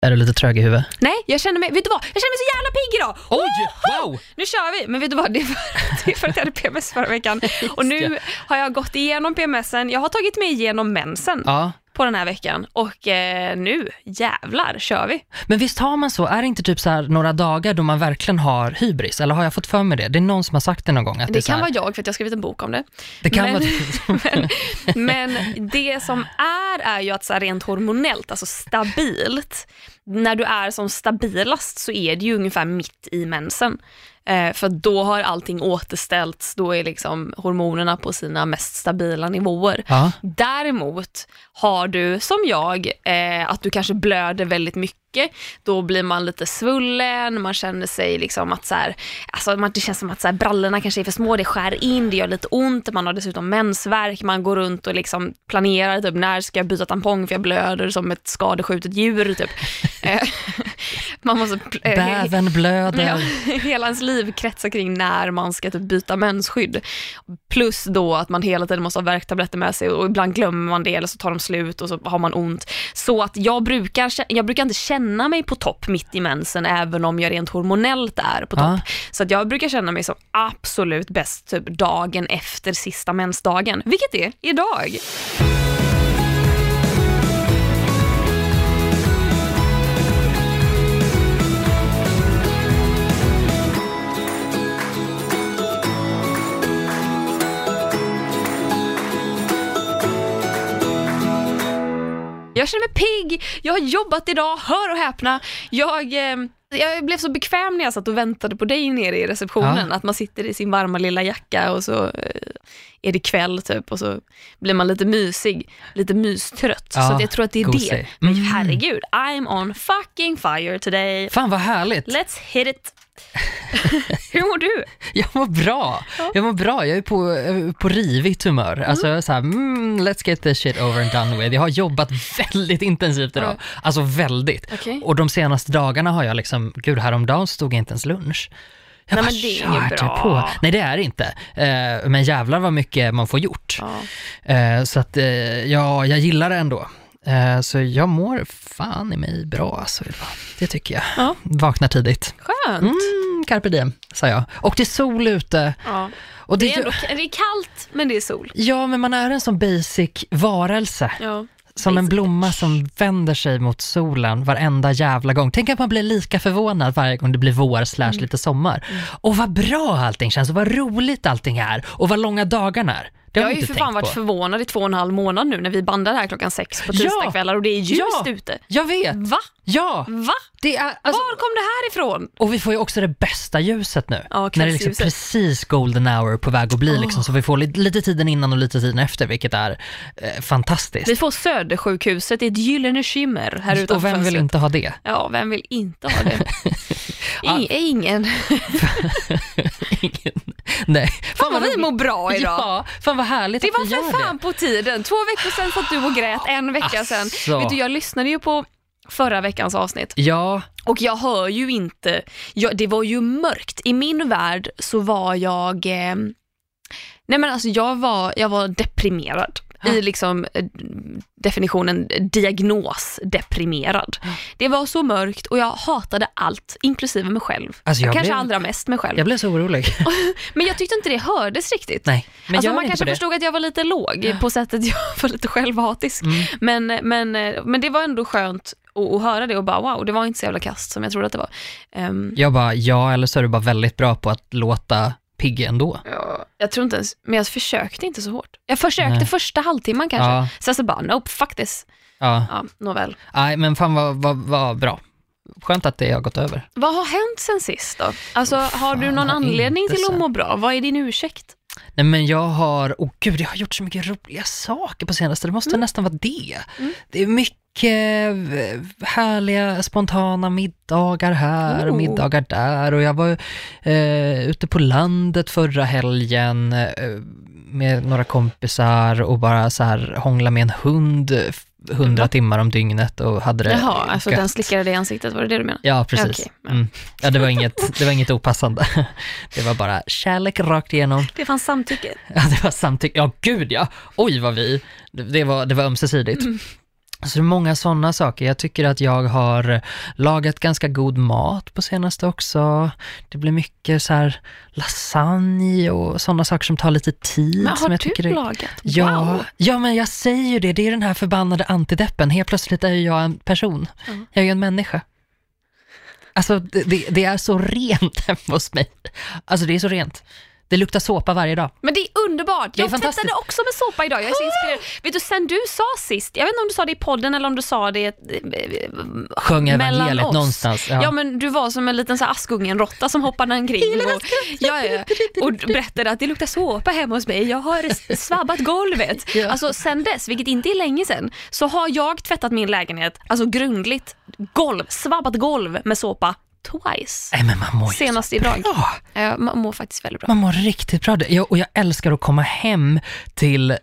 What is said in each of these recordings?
Är du lite trög i huvudet? Nej, vet du vad? Jag känner mig så jävla pigg idag. Oj, wow! Nu kör vi. Men vet du vad? Det är för att jag hade PMS förra veckan. Och nu har jag gått igenom PMSen. Jag har tagit mig igenom mensen. Ja. På den här veckan. Och nu, jävlar, kör vi. Men visst har man så? Är det inte typ så här några dagar då man verkligen har hybris? Eller har jag fått för mig det? Det är någon som har sagt det någon gång. Att det kan här... vara jag, för att jag har skrivit en bok om det. Det kan vara men det som är ju att så här rent hormonellt, alltså stabilt. När du är som stabilast så är det ju ungefär mitt i mensen. För då har allting återställts. Då är liksom hormonerna på sina mest stabila nivåer. Ja. Däremot har du som jag att du kanske blöder väldigt mycket. Då blir man lite svullen. Man känner sig liksom att så här, alltså det känns som att så här, brallorna kanske är för små. Det skär in, det gör lite ont. Man har dessutom mensvärk. Man går runt och liksom planerar typ, när ska jag byta tampong för jag blöder som ett skadeskjutet djur typ. Man måste bäven blöder. Ja, hela ens liv kretsar kring när man ska typ byta mensskydd. Plus då att man hela tiden måste ha värktabletter med sig och ibland glömmer man det eller så tar de slut och så har man ont. Så att jag brukar inte känna mig på topp mitt i mensen även om jag rent hormonellt är på topp. Så att jag brukar känna mig som absolut bäst typ dagen efter sista mensdagen. Vilket är idag. Jag känner mig pigg, jag har jobbat idag, hör och häpna. Jag blev så bekväm när jag satt och väntade på dig nere i receptionen. Att man sitter i sin varma lilla jacka och så är det kväll typ. Och så blir man lite mysig, lite mystrött. Så att jag tror att det är det. Men herregud, I'm on fucking fire today. Fan vad härligt. Let's hit it. Hur mår du? Jag mår bra. Jag är på rivigt humör. Alltså så här, let's get this shit over and done with. Jag har jobbat väldigt intensivt idag. Alltså väldigt. Okay. Och de senaste dagarna har jag liksom, häromdagen stod jag inte ens lunch. Nej, men det är inget bra. På. Nej, det är inte. Men jävlar vad mycket man får gjort. Så att jag gillar det ändå. Så jag mår fan i mig bra alltså. Det tycker jag. Vaknar tidigt. Skönt. Carpe diem, sa jag. Och det är sol ute. Och det är kallt, men det är sol. Ja, men man är en sån basic varelse. Som en blomma som vänder sig mot solen varenda jävla gång. Tänk att man blir lika förvånad varje gång det blir vår / lite sommar. Och vad bra allting känns och vad roligt allting är. Och vad långa dagarna är. Jag har ju för fan varit förvånad i 2,5 månader nu när vi bandar här 6:00 på tisdagskvällar och det är ljust ute. Jag vet. Va? Ja. Va? Det är, alltså, var kom det här ifrån? Och vi får ju också det bästa ljuset nu. Ja, när det är liksom precis golden hour på väg att bli liksom, så vi får lite tiden innan och lite tiden efter, vilket är fantastiskt. Vi får Södersjukhuset i ett gyllene skimmer här utanför. Och vem vill inte ha det? Ja, vem vill inte ha det? Ingen. Ingen. Nej. Fan vad vi mår bra idag. Ja, fan vad härligt. Det var för fan på tiden. 2 veckor sedan satt du och grät, 1 vecka sedan. Vet du, jag lyssnade ju på förra veckans avsnitt. Ja. Och jag hör ju inte. Det var ju mörkt. I min värld så var jag... Nej men alltså jag var deprimerad. I liksom definitionen diagnos deprimerad. Det var så mörkt och jag hatade allt, inklusive mig själv. Alltså jag kanske allra mest mig själv. Jag blev så orolig. Men jag tyckte inte det hördes riktigt. Nej, men alltså man kanske förstod att jag var lite låg på sättet jag var lite självhatisk. Men det var ändå skönt att höra det och bara wow, det var inte så jävla kast som jag trodde att det var. Jag bara, eller så är du bara väldigt bra på att låta pigg ändå. Ja, jag tror inte ens, men jag försökte inte så hårt. Jag försökte första halvtimman kanske. Sen så bara, nope, fuck this. Ja, nåväl. Nej, men fan vad bra. Skönt att det har gått över. Vad har hänt sen sist då? Alltså, har du någon anledning till att må bra? Vad är din ursäkt? Nej, men jag har gjort så mycket roliga saker på senaste. Det måste nästan vara det. Det är mycket härliga, spontana middagar här och middagar där. Och jag var ute på landet förra helgen med några kompisar och bara så här hångla med en hund 100 timmar om dygnet och hade det. Jaha, alltså den slickade det i ansiktet, var det du menar? Ja, precis. Okay. Ja, det var inget opassande. Det var bara kärlek rakt igenom. Det fanns samtycke. Ja, det var samtycke. Ja, gud ja. Oj vad det var ömsesidigt. Så det är många sådana saker. Jag tycker att jag har lagat ganska god mat på senaste också. Det blir mycket så här lasagne och sådana saker som tar lite tid. Men har som jag du tycker lagat? Wow. Ja, men jag säger ju det. Det är den här förbannade antideppen. Helt plötsligt är jag en person. Jag är ju en människa. Alltså det är så rent hemma hos mig. Alltså det är så rent. Det luktar såpa varje dag. Men det är underbart. Jag tvättade också med såpa idag. Jag är så inspirerad. Vet du, sen du sa sist, jag vet inte om du sa det i podden eller om du sa det sjöng evangeliet någonstans. Ja, men du var som en liten så här Askungen-råtta som hoppade omkring och berättade att det luktar såpa hemma hos mig. Jag har svabbat golvet. Ja. Alltså sen dess, vilket inte är länge sen, så har jag tvättat min lägenhet, alltså grundligt svabbat golv med såpa twice. Nej, men man mår senast idag. Man mår faktiskt väldigt bra. Man mår riktigt bra. Och jag älskar att komma hem till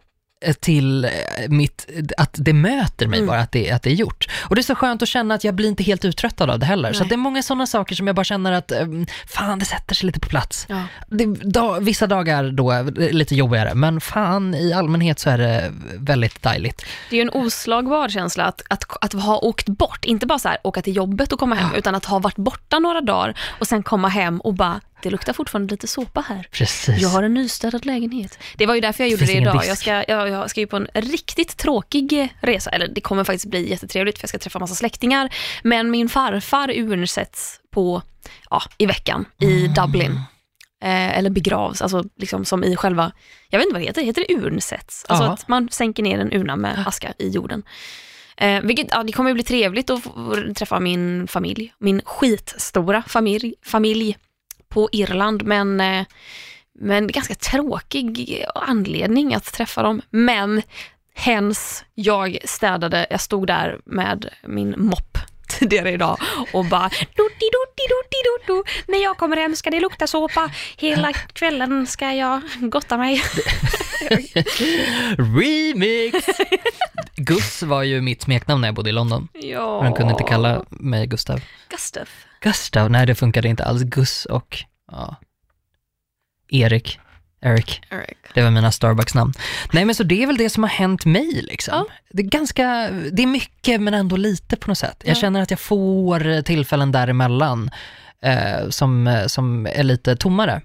att det möter mig bara, att det är gjort. Och det är så skönt att känna att jag blir inte helt uttröttad av det heller. Nej. Så att det är många sådana saker som jag bara känner att fan, det sätter sig lite på plats. Ja. Vissa dagar då är lite jobbigare, men fan, i allmänhet så är det väldigt dejligt. Det är ju en oslagbar känsla att ha åkt bort, inte bara så här åka till jobbet och komma hem, utan att ha varit borta några dagar och sen komma hem och bara, det luktar fortfarande lite såpa här. Precis. Jag har en nystädad lägenhet. Det var ju därför jag gjorde det idag. Jag ska ju på en riktigt tråkig resa. Eller det kommer faktiskt bli jättetrevligt för jag ska träffa massa släktingar. Men min farfar urnsätts i veckan i Dublin. Eller begravs. Alltså liksom som i själva, jag vet inte vad det heter. Heter det urnsätts? Alltså att man sänker ner en urna med aska i jorden. Det kommer ju bli trevligt att träffa min familj. Min skitstora familj på Irland, men ganska tråkig anledning att träffa dem. Men jag stod där med min mopp tidigare idag och bara när jag kommer hem ska det lukta såpa. Hela kvällen ska jag gotta mig. Remix! Gus var ju mitt smeknamn när jag bodde i London. Ja. Han kunde inte kalla mig Gustav. Gustav, nej det funkade inte alls. Gus och Eric. Det var mina Starbucks-namn. Nej, men så det är väl det som har hänt mig liksom. Ja. Det är mycket men ändå lite på något sätt. Jag känner att jag får tillfällen däremellan som är lite tommare.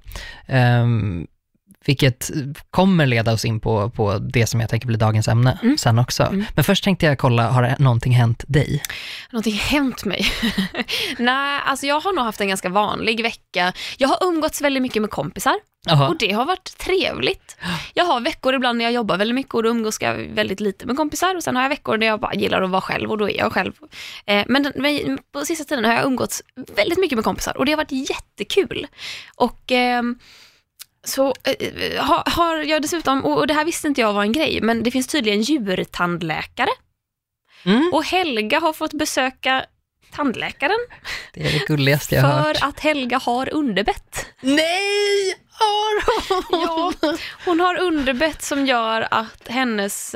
Vilket kommer leda oss in på det som jag tänker bli dagens ämne sen också. Men först tänkte jag kolla, har någonting hänt dig? Någonting hänt mig? Nej, alltså jag har nog haft en ganska vanlig vecka. Jag har umgåtts väldigt mycket med kompisar. Aha. Och det har varit trevligt. Jag har veckor ibland när jag jobbar väldigt mycket och då umgås jag väldigt lite med kompisar. Och sen har jag veckor där jag bara gillar att vara själv och då är jag själv. Men på sista tiden har jag umgåtts väldigt mycket med kompisar och det har varit jättekul. Och så har jag dessutom, och det här visste inte jag var en grej, men det finns tydligen djurtandläkare. Och Helga har fått besöka tandläkaren. Det är det gulligaste jag har hört. För att Helga har underbett. Nej! Ja, hon har underbett som gör att hennes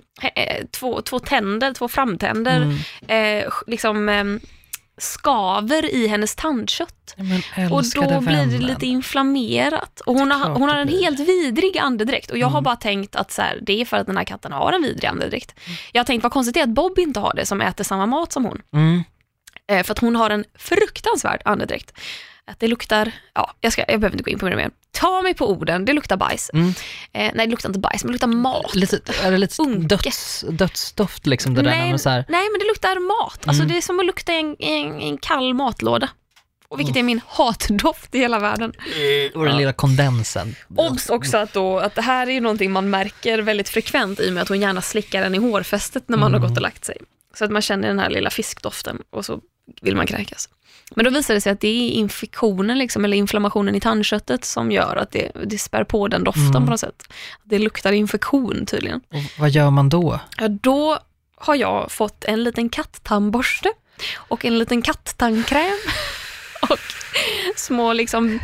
två framtänder skaver i hennes tandkött. Och då blir det lite inflammerat. Och hon har en helt vidrig andedräkt. Och jag har bara tänkt att så här, det är för att den här katten har en vidrig andedräkt. Jag har tänkt, vad konstigt är att Bob inte har det, som äter samma mat som hon. För att hon har en fruktansvärd andedräkt. Att det luktar, jag behöver inte gå in på det mer. Ta mig på orden, det luktar bajs. Nej, det luktar inte bajs, men det luktar mat. Är det lite dödsdoft liksom? Det nej, där så här... nej, men det luktar mat. Alltså det är som att lukta en kall matlåda. Och vilket är min hatdoft i hela världen. Och den lilla kondensen. Obs också att det här är någonting man märker väldigt frekvent i och med att hon gärna slickar den i hårfästet när man har gått och lagt sig. Så att man känner den här lilla fiskdoften och så vill man kräkas. Men då visar det sig att det är infektionen liksom, eller inflammationen i tandköttet som gör att det spär på den doften på något sätt. Det luktar infektion tydligen. Och vad gör man då? Ja, då har jag fått en liten kattandborste och en liten katttandkräm och små liksom...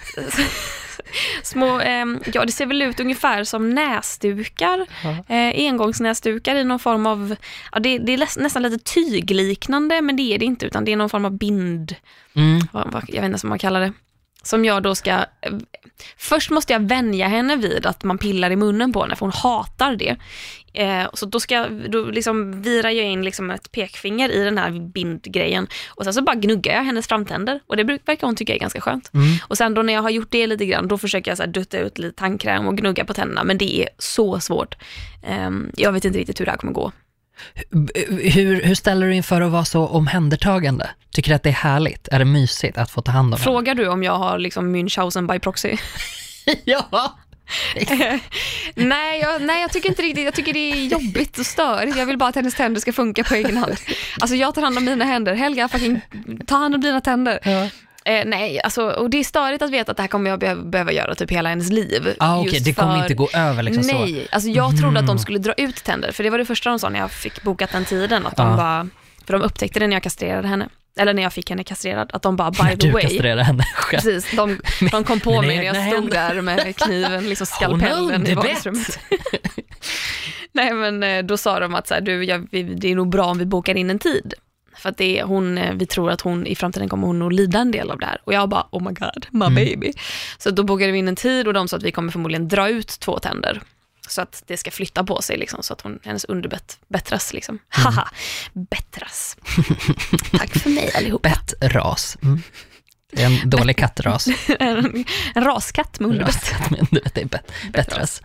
det ser väl ut ungefär som näsdukar, engångsnäsdukar i någon form av, det är nästan lite tygliknande, men det är det inte, utan det är någon form av bind, jag vet inte vad man kallar det, som jag då ska... Först måste jag vänja henne vid att man pillar i munnen på henne, för hon hatar det. Så då liksom virar jag in liksom ett pekfinger i den här bindgrejen, och sen så bara gnuggar jag hennes framtänder, och det verkar hon tycka är ganska skönt. Och sen då när jag har gjort det lite grann, då försöker jag så här dutta ut lite tandkräm och gnugga på tänderna, men det är så svårt. Jag vet inte riktigt hur det här kommer gå. Hur ställer du inför att vara så omhändertagande? Tycker du att det är härligt? Är det mysigt att få ta hand om henne? Frågar du om jag har liksom Münchhausen by proxy? Ja. Nej, jag tycker inte riktigt. Jag tycker det är jobbigt och störigt. Jag vill bara att hennes tänder ska funka på egen hand. Alltså jag tar hand om mina händer. Helga, fucking ta hand om dina tänder. Ja. Nej, alltså, och det är störigt att veta att det här kommer jag behöva göra typ hela hennes liv. Okej, det kommer inte gå över liksom så. Nej, alltså jag trodde att de skulle dra ut tänder, för det var det första de sa när jag fick bokat den tiden, att de bara, för de upptäckte det när jag kastrerade henne. Eller när jag fick henne kastrerad, att de bara, by the way. Du kastrerade henne själv. Precis, de kom på mig när jag stod där med kniven, liksom skalpellen i vardagsrummet. Nej, men då sa de att så här, det är nog bra om vi bokar in en tid. För att vi tror att hon i framtiden kommer hon att lida en del av det här. Och jag bara, oh my god, my baby. Så då bokade vi in en tid, och de sa att vi kommer förmodligen dra ut 2 tänder. Så att det ska flytta på sig liksom, så att hennes underbett bättras liksom. Haha, bättras. Tack för mig allihop. Bettras. Det är en dålig kattras. en raskatt med underbett. Det är bättras.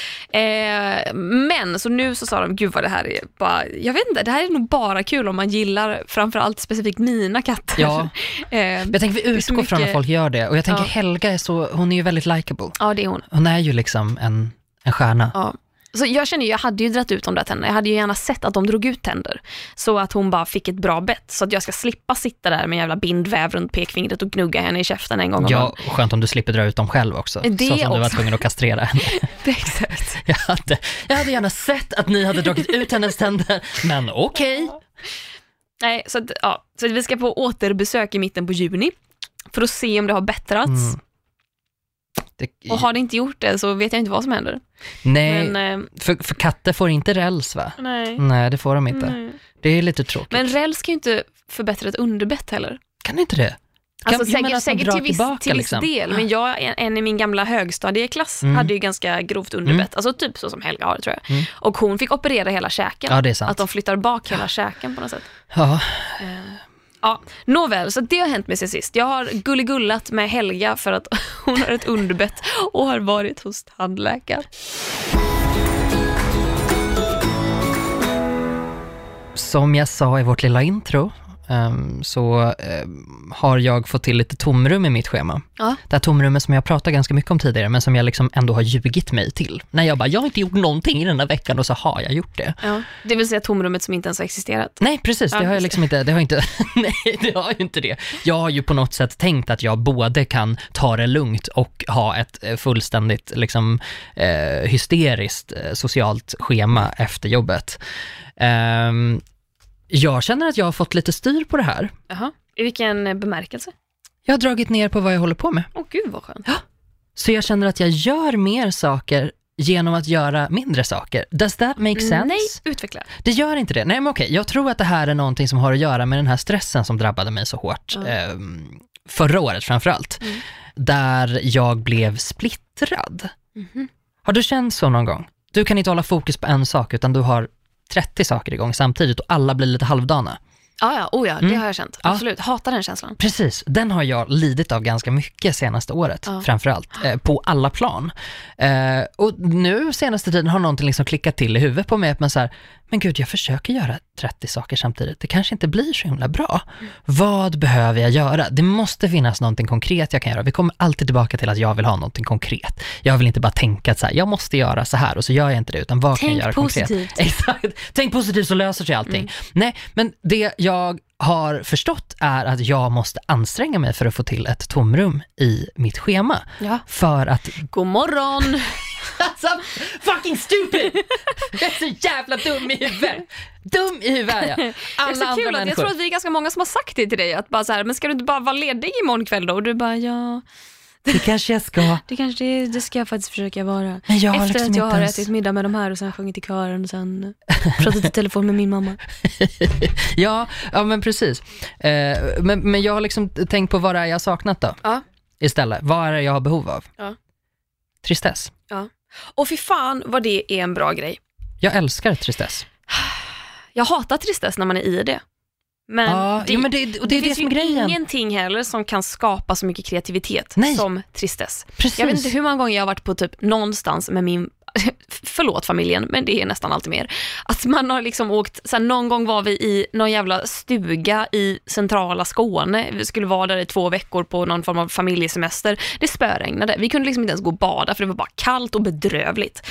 Men så nu så sa de, gud vad det här är bara, jag vet inte, det här är nog bara kul om man gillar framförallt specifikt mina katter. Ja. Jag tänker vi utgår från att folk gör det, och jag tänker Helga är så, hon är ju väldigt likable. Ja, det är hon. Hon är ju liksom en stjärna. Ja. Så jag känner ju, jag hade ju dratt ut de där tänderna. Jag hade ju gärna sett att de drog ut tänder, så att hon bara fick ett bra bett, så att jag ska slippa sitta där med jävla bindväv runt pekfingret och gnugga henne i käften en gång om dagen. Ja, skönt om du slipper dra ut dem själv också. Det så som du var tvungen att kastrera henne. Det är exakt. Jag hade gärna sett att ni hade dragit ut hennes tänder, men okej. Nej, så vi ska på återbesök i mitten på juni för att se om det har bättrats. Och har det inte gjort det så vet jag inte vad som händer. Nej, men, för katter får inte räls, va? Nej, det får de inte. Nej. Det är lite tråkigt. Men räls kan ju inte förbättra ett underbett heller. Kan inte det? Alltså säkert till viss del. Men en i min gamla högstadieklass hade ju ganska grovt underbett. Alltså typ så som Helga har, tror jag. Och hon fick operera hela käken. Ja, det är sant. Att de flyttar bak hela käken på något sätt. Ja. Ja, nåväl, så det har hänt mig sen sist. Jag har gulligullat med Helga för att hon har ett underbett och har varit hos tandläkaren. Som jag sa i vårt lilla intro så har jag fått till lite tomrum i mitt schema. Ja. Det här tomrummet som jag pratade ganska mycket om tidigare, men som jag liksom ändå har ljugit mig till. När jag bara, jag har inte gjort någonting i den här veckan, och så har jag gjort det. Ja. Det vill säga tomrummet som inte ens har existerat. Nej, precis. Det har jag liksom inte, nej, det har ju inte det. Jag har ju på något sätt tänkt att jag både kan ta det lugnt och ha ett fullständigt liksom hysteriskt socialt schema efter jobbet. Jag känner att jag har fått lite styr på det här. Jaha. I vilken bemärkelse? Jag har dragit ner på vad jag håller på med. Åh gud vad skönt. Ja. Så jag känner att jag gör mer saker genom att göra mindre saker. Does that make sense? Nej, utveckla. Det gör inte det. Nej, men okej. Jag tror att det här är någonting som har att göra med den här stressen som drabbade mig så hårt. Förra året framförallt. Där jag blev splittrad. Har du känt så någon gång? Du kan inte hålla fokus på en sak, utan du har 30 saker igång samtidigt och alla blir lite halvdana. Ja, det har jag känt. Absolut, hatar den känslan. Precis, den har jag lidit av ganska mycket senaste året, framförallt, på alla plan. Och nu senaste tiden har någonting liksom klickat till i huvudet på mig, att man så här, men gud, jag försöker göra 30 saker samtidigt. Det kanske inte blir så himla bra. Vad behöver jag göra? Det måste finnas någonting konkret jag kan göra. Vi kommer alltid tillbaka till att jag vill ha någonting konkret. Jag vill inte bara tänka att så här, jag måste göra så här och så gör jag inte det, utan vad kan jag göra positivt. Konkret? Exakt. Tänk positivt så löser sig allting. Nej, men det jag har förstått är att jag måste anstränga mig för att få till ett tomrum i mitt schema. Ja. För att... God morgon! Alltså, fucking stupid! Jag är så jävla dum i huvudet. Dum i huvudet är jag. Alla det är så kul att jag tror att vi är ganska många som har sagt det till dig. Att bara så här, men ska du inte bara vara ledig imorgon kväll då? Och du bara, ja... Det kanske jag ska. Det ska jag faktiskt försöka vara. Efter liksom att jag har ätit middag med de här och sen sjungit i kören och sen pratat i telefon med min mamma. ja, men precis. Men jag har liksom tänkt på vad det är jag har saknat då. Ja. istället. Vad är det jag har behov av? Ja. Tristess. Ja. Och fy fan vad det är en bra grej. Jag älskar tristess. Jag hatar tristess när man är i det. Men det finns ju ingenting heller som kan skapa så mycket kreativitet som tristess. Precis. Jag vet inte hur många gånger jag har varit på typ någonstans med min förlåt familjen, men det är nästan alltid mer. Att man har liksom åkt, så här, någon gång var vi i någon jävla stuga i centrala Skåne. Vi skulle vara där i 2 veckor på någon form av familjesemester. Det spöregnade. Vi kunde liksom inte ens gå och bada för det var bara kallt och bedrövligt.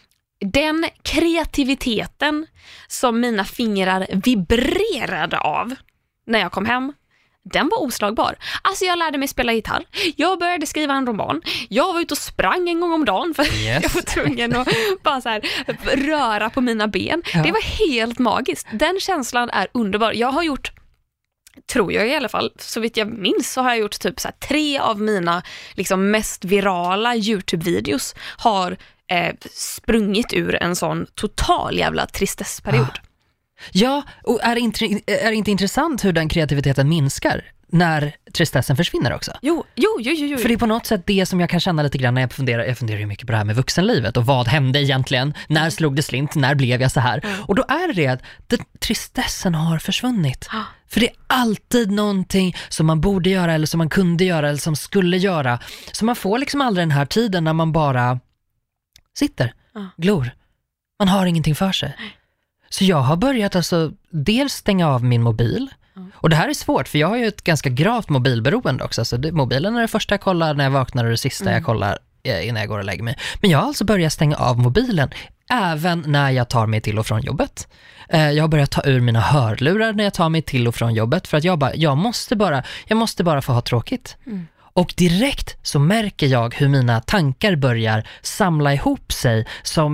Den kreativiteten som mina fingrar vibrerade av när jag kom hem, den var oslagbar. Alltså jag lärde mig spela gitarr. Jag började skriva en roman. Jag var ute och sprang en gång om dagen för jag var tvungen att bara så här, röra på mina ben. Ja. Det var helt magiskt. Den känslan är underbar. Jag har gjort, tror jag i alla fall, så vitt jag minns så har jag gjort typ så här 3 av mina liksom mest virala YouTube-videos har sprungit ur en sån total jävla tristessperiod. Ja, och är det inte intressant hur den kreativiteten minskar när tristessen försvinner också? Jo. För det är på något sätt det som jag kan känna lite grann när jag funderar ju mycket på det här med vuxenlivet och vad hände egentligen? När slog det slint? När blev jag så här? Och då är det att tristessen har försvunnit. För det är alltid någonting som man borde göra eller som man kunde göra eller som skulle göra. Så man får liksom aldrig den här tiden när man bara sitter, glor. Man har ingenting för sig. Så jag har börjat alltså dels stänga av min mobil. Och det här är svårt för jag har ju ett ganska gravt mobilberoende också. Så mobilen är det första jag kollar när jag vaknar och det sista jag kollar innan jag går och lägger mig. Men jag har alltså börjat stänga av mobilen även när jag tar mig till och från jobbet. Jag har börjat ta ur mina hörlurar när jag tar mig till och från jobbet. För att jag måste bara få ha tråkigt. Och direkt så märker jag hur mina tankar börjar samla ihop sig som,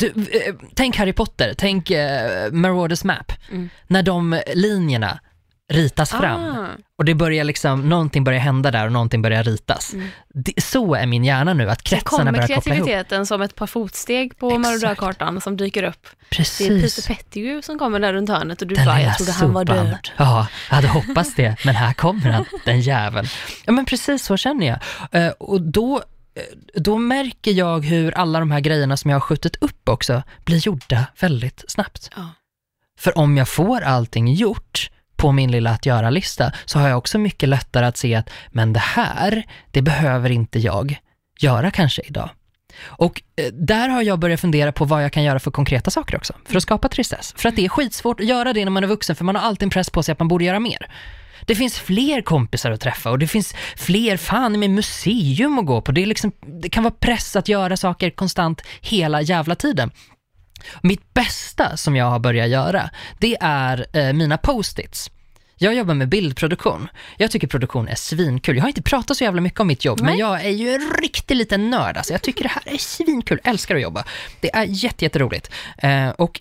tänk Harry Potter, tänk Marauders Map. När de linjerna ritas fram och det börjar liksom, någonting börjar hända där och någonting börjar ritas. Så är min hjärna nu, att kretsarna börjar koppla ihop. Det kommer kreativiteten som ett par fotsteg på Marauders-kartan som dyker upp. Precis. Det är Peter Pettigrew som kommer där runt hörnet och du bara, jag trodde han var död. Ja, jag hade hoppats det, men här kommer han, den jäveln. Ja, men precis så känner jag. Och då märker jag hur alla de här grejerna som jag har skjutit upp också blir gjorda väldigt snabbt. För om jag får allting gjort på min lilla att göra-lista så har jag också mycket lättare att se att men det behöver inte jag göra kanske idag. Och där har jag börjat fundera på vad jag kan göra för konkreta saker också. För att skapa tristess. För att det är skitsvårt att göra det när man är vuxen för man har alltid en press på sig att man borde göra mer. Det finns fler kompisar att träffa och det finns fler med museum att gå på. Det kan vara press att göra saker konstant hela jävla tiden. Mitt bästa som jag har börjat göra, det är mina post-its. Jag jobbar med bildproduktion. Jag tycker produktion är svinkul. Jag har inte pratat så jävla mycket om mitt jobb, men jag är ju en riktig liten nörd. Alltså jag tycker det här är svinkul. Älskar att jobba. Det är jätteroligt. Och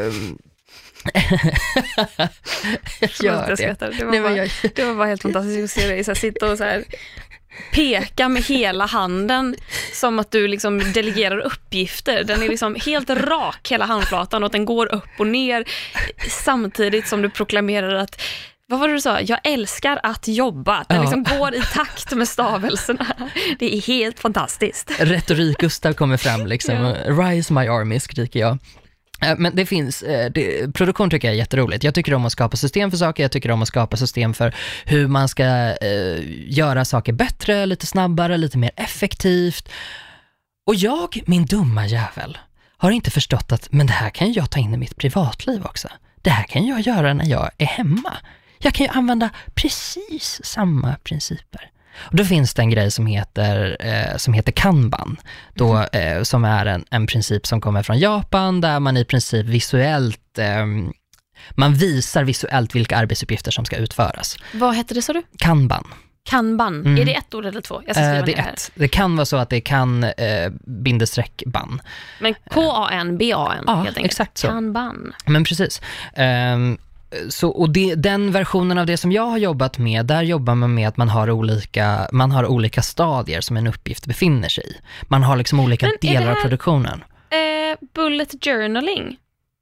det var bara helt fantastiskt att se dig så här, sitta och så här peka med hela handen som att du liksom delegerar uppgifter. Den är liksom helt rak hela handflatan och att den går upp och ner samtidigt som du proklamerar att, vad var det du sa? Jag älskar att jobba. Den liksom går i takt med stavelserna. Det är helt fantastiskt. Retorik Gustav kommer fram liksom. Rise my army, skriker jag. Men det finns, produktion tycker jag är jätteroligt. Jag tycker om att skapa system för saker. Jag tycker om att skapa system för hur man ska göra saker bättre, lite snabbare, lite mer effektivt. Och jag, min dumma jävel, har inte förstått att men det här kan jag ta in i mitt privatliv också. Det här kan jag göra när jag är hemma. Jag kan ju använda precis samma principer. Och då finns det en grej som heter Kanban då, som är en princip som kommer från Japan där man i princip visuellt man visar visuellt vilka arbetsuppgifter som ska utföras. Vad heter det, sa du? Kanban. Kanban. Är det 1 ord eller 2? Jag ska skriva det är 1. Det kan vara så att det kan bindestreck-ban. Men K-A-N-B-A-N helt enkelt. Exakt så. Kanban. Men precis. Så, och den versionen av det som jag har jobbat med, där jobbar man med att man har olika stadier som en uppgift befinner sig i. Man har liksom olika delar av produktionen. Bullet journaling.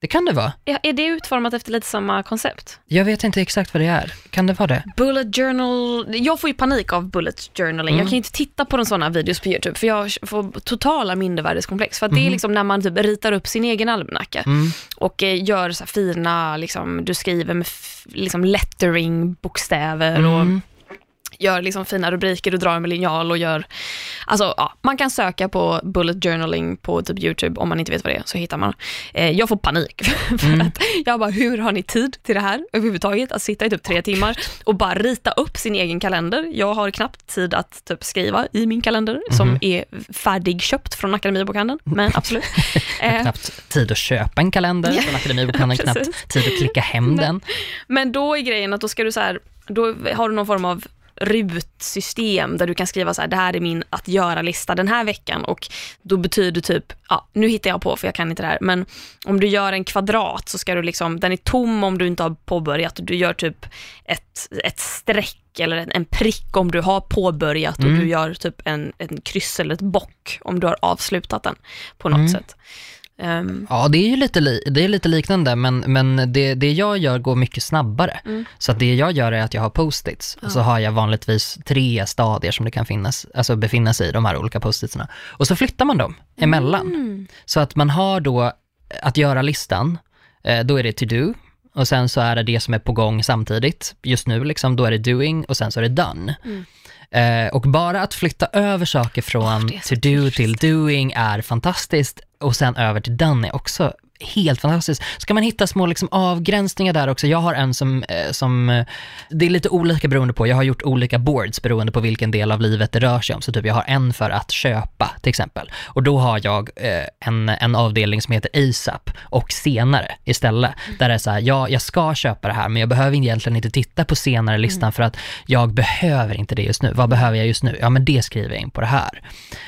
Det kan det vara. Ja, är det utformat efter lite samma koncept? Jag vet inte exakt vad det är. Kan det vara det? Bullet journal. Jag får ju panik av bullet journaling. Jag kan ju inte titta på sådana videos på YouTube för jag får totala mindervärdeskomplex. För att det är liksom när man typ ritar upp sin egen almanacka och gör så här fina, liksom, du skriver med liksom lettering, bokstäver och gör liksom fina rubriker, du drar med linjal och gör, alltså ja, man kan söka på bullet journaling på typ YouTube om man inte vet vad det är, så hittar man. Jag får panik för att jag bara, hur har ni tid till det här överhuvudtaget, att sitta i typ 3 timmar och bara rita upp sin egen kalender. Jag har knappt tid att typ skriva i min kalender som är färdigköpt från Akademibokhandeln, men absolut. Knappt tid att köpa en kalender från Akademibokhandeln, knappt tid att klicka hem den. Men då är grejen att då ska du så här, då har du någon form av rutsystem där du kan skriva så här, det här är min att göra-lista den här veckan, och då betyder typ, ja, nu hittar jag på för jag kan inte det här, men om du gör en kvadrat så ska du liksom, den är tom om du inte har påbörjat, du gör typ ett streck eller en prick om du har påbörjat och du gör typ en kryss eller ett bock om du har avslutat den på något sätt. Ja, det är ju lite liknande, men det jag gör går mycket snabbare. Så att det jag gör är att jag har post-its och så har jag vanligtvis 3 stadier som det kan finnas, alltså befinna sig i de här olika post-itsarna. Och så flyttar man dem emellan. Så att man har då att göra listan, då är det to do, och sen så är det som är på gång samtidigt. Just nu liksom, då är det doing och sen så är det done. Och bara att flytta över saker från to do till doing är fantastiskt, och sen över till done är också helt fantastiskt. Ska man hitta små liksom avgränsningar där också. Jag har en som det är lite olika beroende på. Jag har gjort olika boards beroende på vilken del av livet det rör sig om. Så typ jag har en för att köpa till exempel. Och då har jag en avdelning som heter ASAP och senare istället. Där det är så här, ja, jag ska köpa det här, men jag behöver egentligen inte titta på senare listan för att jag behöver inte det just nu. Vad behöver jag just nu? Ja, men det skriver jag in på det här.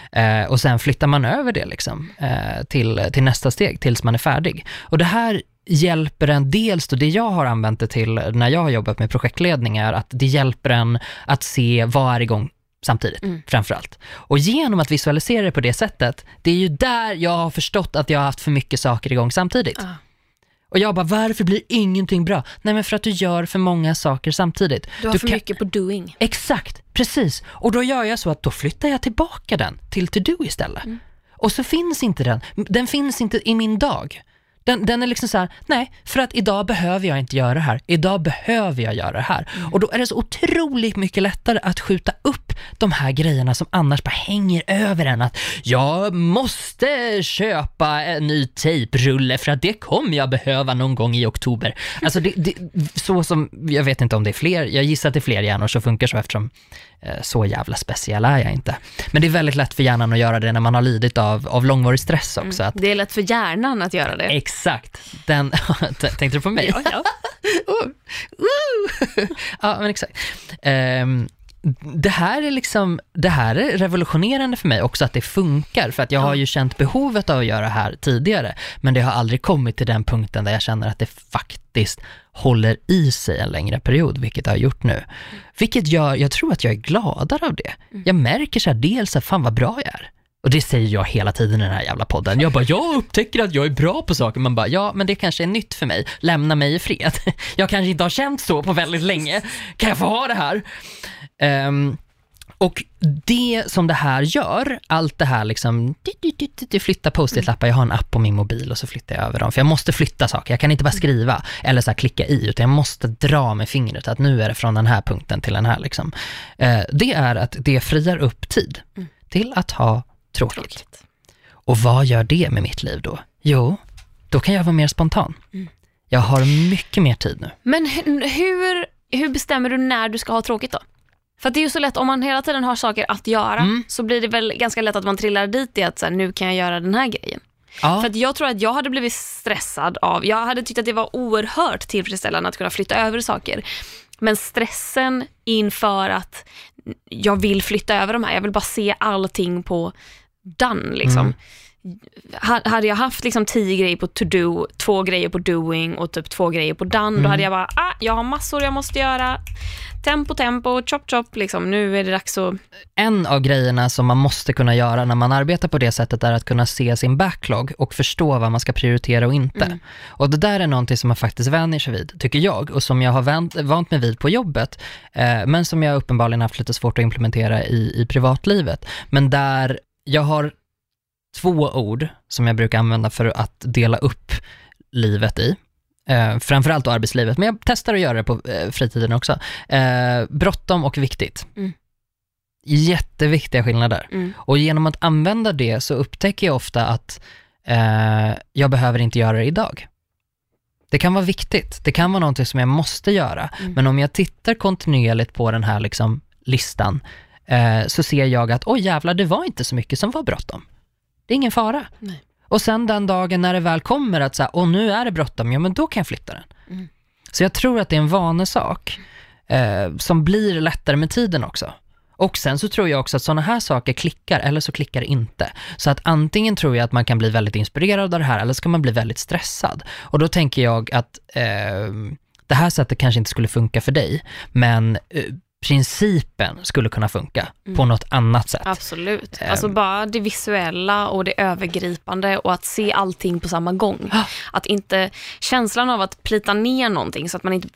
Och sen flyttar man över det liksom till nästa steg tills man är färdig. Och det här hjälper en dels, och det jag har använt det till när jag har jobbat med projektledning är att det hjälper en att se vad är igång samtidigt, framförallt. Och genom att visualisera det på det sättet, det är ju där jag har förstått att jag har haft för mycket saker igång samtidigt. Och jag bara, varför blir ingenting bra? Nej, men för att du gör för många saker samtidigt. Du har för mycket på doing. Exakt, precis. Och då gör jag så att då flyttar jag tillbaka den till to do istället. Och så finns inte den. Den finns inte i min dag. Den är liksom så här, nej, för att idag behöver jag inte göra det här. Idag behöver jag göra det här. Och då är det så otroligt mycket lättare att skjuta upp de här grejerna som annars bara hänger över en. Att jag måste köpa en ny tejprulle för att det kommer jag behöva någon gång i oktober. Alltså så som, jag vet inte om det är fler, jag gissar att det är fler hjärnor som funkar så, eftersom så jävla speciell är jag inte. Men det är väldigt lätt för hjärnan att göra det när man har lidit av långvarig stress också. Att, det är lätt för hjärnan att göra det. Exakt. Tänkte du på mig? Ja. Ja, men exakt. Det här är revolutionerande för mig också, att det funkar, för att jag har ju känt behovet av att göra det här tidigare, men det har aldrig kommit till den punkten där jag känner att det faktiskt håller i sig en längre period, vilket jag har gjort nu. Vilket jag tror att jag är gladare av det. Jag märker så här, dels att fan vad bra jag är. Och det säger jag hela tiden i den här jävla podden. Jag upptäcker att jag är bra på saker. Man bara, ja, men det kanske är nytt för mig. Lämna mig i fred. Jag kanske inte har känt så på väldigt länge. Kan jag få ha det här? Och det som det här gör, allt det här liksom, flytta post-it-lappar, jag har en app på min mobil och så flyttar jag över dem, för jag måste flytta saker, jag kan inte bara skriva eller så här klicka i, utan jag måste dra med fingret att nu är det från den här punkten till den här liksom. Det är att det friar upp tid till att ha tråkigt. Och vad gör det med mitt liv då? Jo, då kan jag vara mer spontan. Jag har mycket mer tid nu. Men hur bestämmer du när du ska ha tråkigt då? För att det är ju så lätt, om man hela tiden har saker att göra så blir det väl ganska lätt att man trillar dit i att så här, nu kan jag göra den här grejen. Ja. För att jag tror att jag hade blivit stressad jag hade tyckt att det var oerhört tillfredsställande att kunna flytta över saker. Men stressen inför att jag vill flytta över de här, jag vill bara se allting på done liksom. hade jag haft liksom 10 grejer på to do, 2 grejer på doing och typ 2 grejer på done, då hade jag bara, jag har massor jag måste göra. Tempo, chop, liksom. Nu är det dags att... En av grejerna som man måste kunna göra när man arbetar på det sättet är att kunna se sin backlog och förstå vad man ska prioritera och inte. Och det där är någonting som man faktiskt vänjer sig vid, tycker jag, och som jag har vant mig vid på jobbet, men som jag uppenbarligen haft lite svårt att implementera i privatlivet. Men där jag har 2 ord som jag brukar använda för att dela upp livet i. Framförallt då arbetslivet, men jag testar att göra det på fritiden också. Bråttom och viktigt. Jätteviktiga skillnader. Och genom att använda det så upptäcker jag ofta att jag behöver inte göra det idag. Det kan vara viktigt, det kan vara någonting som jag måste göra, men om jag tittar kontinuerligt på den här liksom listan, så ser jag att jävlar, det var inte så mycket som var bråttom. Det är ingen fara. Nej. Och sen den dagen när det väl kommer att säga, nu är det bråttom, ja men då kan jag flytta den. Så jag tror att det är en vanesak som blir lättare med tiden också. Och sen så tror jag också att sådana här saker klickar, eller så klickar det inte. Så att antingen tror jag att man kan bli väldigt inspirerad av det här, eller så kan man bli väldigt stressad. Och då tänker jag att det här sättet kanske inte skulle funka för dig, men principen skulle kunna funka på något annat sätt. Absolut. Alltså bara det visuella och det övergripande och att se allting på samma gång. Att inte känslan av att plita ner någonting så att man inte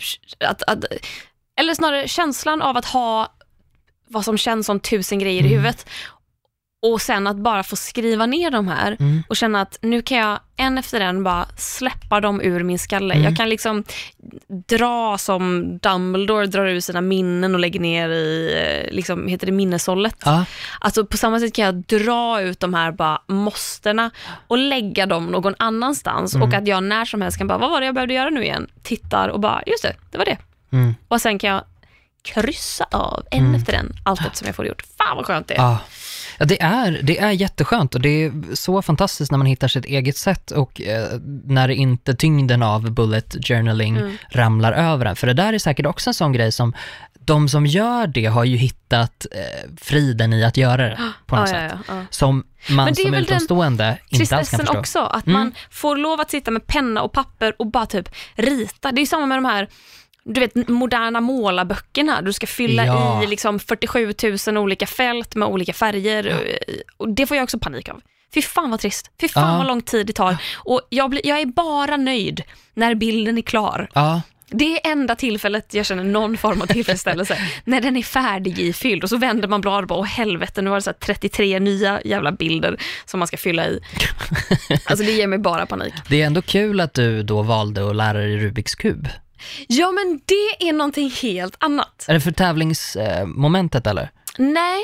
eller snarare känslan av att ha vad som känns som 1000 grejer i huvudet och sen att bara få skriva ner de här och känna att nu kan jag en efter en bara släppa dem ur min skalle. Jag kan liksom dra som Dumbledore drar ur sina minnen och lägger ner i liksom, heter det minneshållet. Alltså på samma sätt kan jag dra ut de här bara måsterna och lägga dem någon annanstans och att jag när som helst kan bara, vad var det jag behövde göra nu igen? Tittar och bara, just det var det. Och sen kan jag kryssa av en efter en allt som jag får gjort. Fan vad skönt det är. Ja, det är jätteskönt och det är så fantastiskt när man hittar sitt eget sätt och när inte tyngden av bullet journaling ramlar över en. För det där är säkert också en sån grej som de som gör det har ju hittat friden i att göra det på något sätt. Som man som utomstående inte alls kan förstå. Också, att man får lov att sitta med penna och papper och bara typ rita. Det är ju samma med de här du vet, moderna målarböckerna. Du ska fylla i liksom 47 000 olika fält med olika färger. Och det får jag också panik av. Fy fan vad trist. Fy fan vad lång tid det tar. Och jag är bara nöjd när bilden är klar. Det är enda tillfället jag känner någon form av tillfredsställelse. När den är färdig i fylld. Och så vänder man bladet på, helvete, nu har det så här 33 nya jävla bilder som man ska fylla i. Alltså det ger mig bara panik. Det är ändå kul att du då valde att lära dig Rubiks kub. Ja, men det är någonting helt annat. Är det för tävlingsmomentet eller? Nej,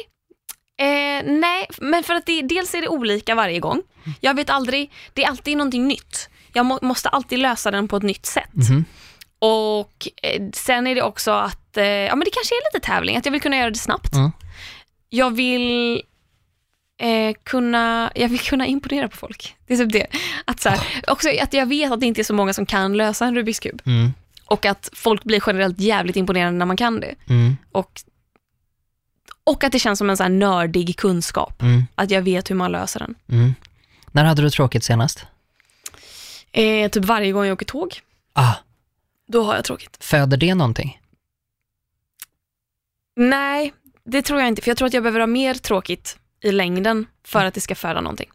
men för att dels är det olika varje gång. Jag vet aldrig, det är alltid någonting nytt. Jag måste alltid lösa den på ett nytt sätt. Och sen är det också att men det kanske är lite tävling, att jag vill kunna göra det snabbt. Jag vill kunna imponera på folk. Det är typ det. Att så här, också att jag vet att det inte är så många som kan lösa en Rubiks kub. Och att folk blir generellt jävligt imponerande när man kan det. Och att det känns som en så här nördig kunskap. Att jag vet hur man löser den. När hade du tråkigt senast? Typ varje gång jag åker tåg. Då har jag tråkigt. Föder det någonting? Nej, det tror jag inte. För jag tror att jag behöver ha mer tråkigt i längden för att det ska föda någonting.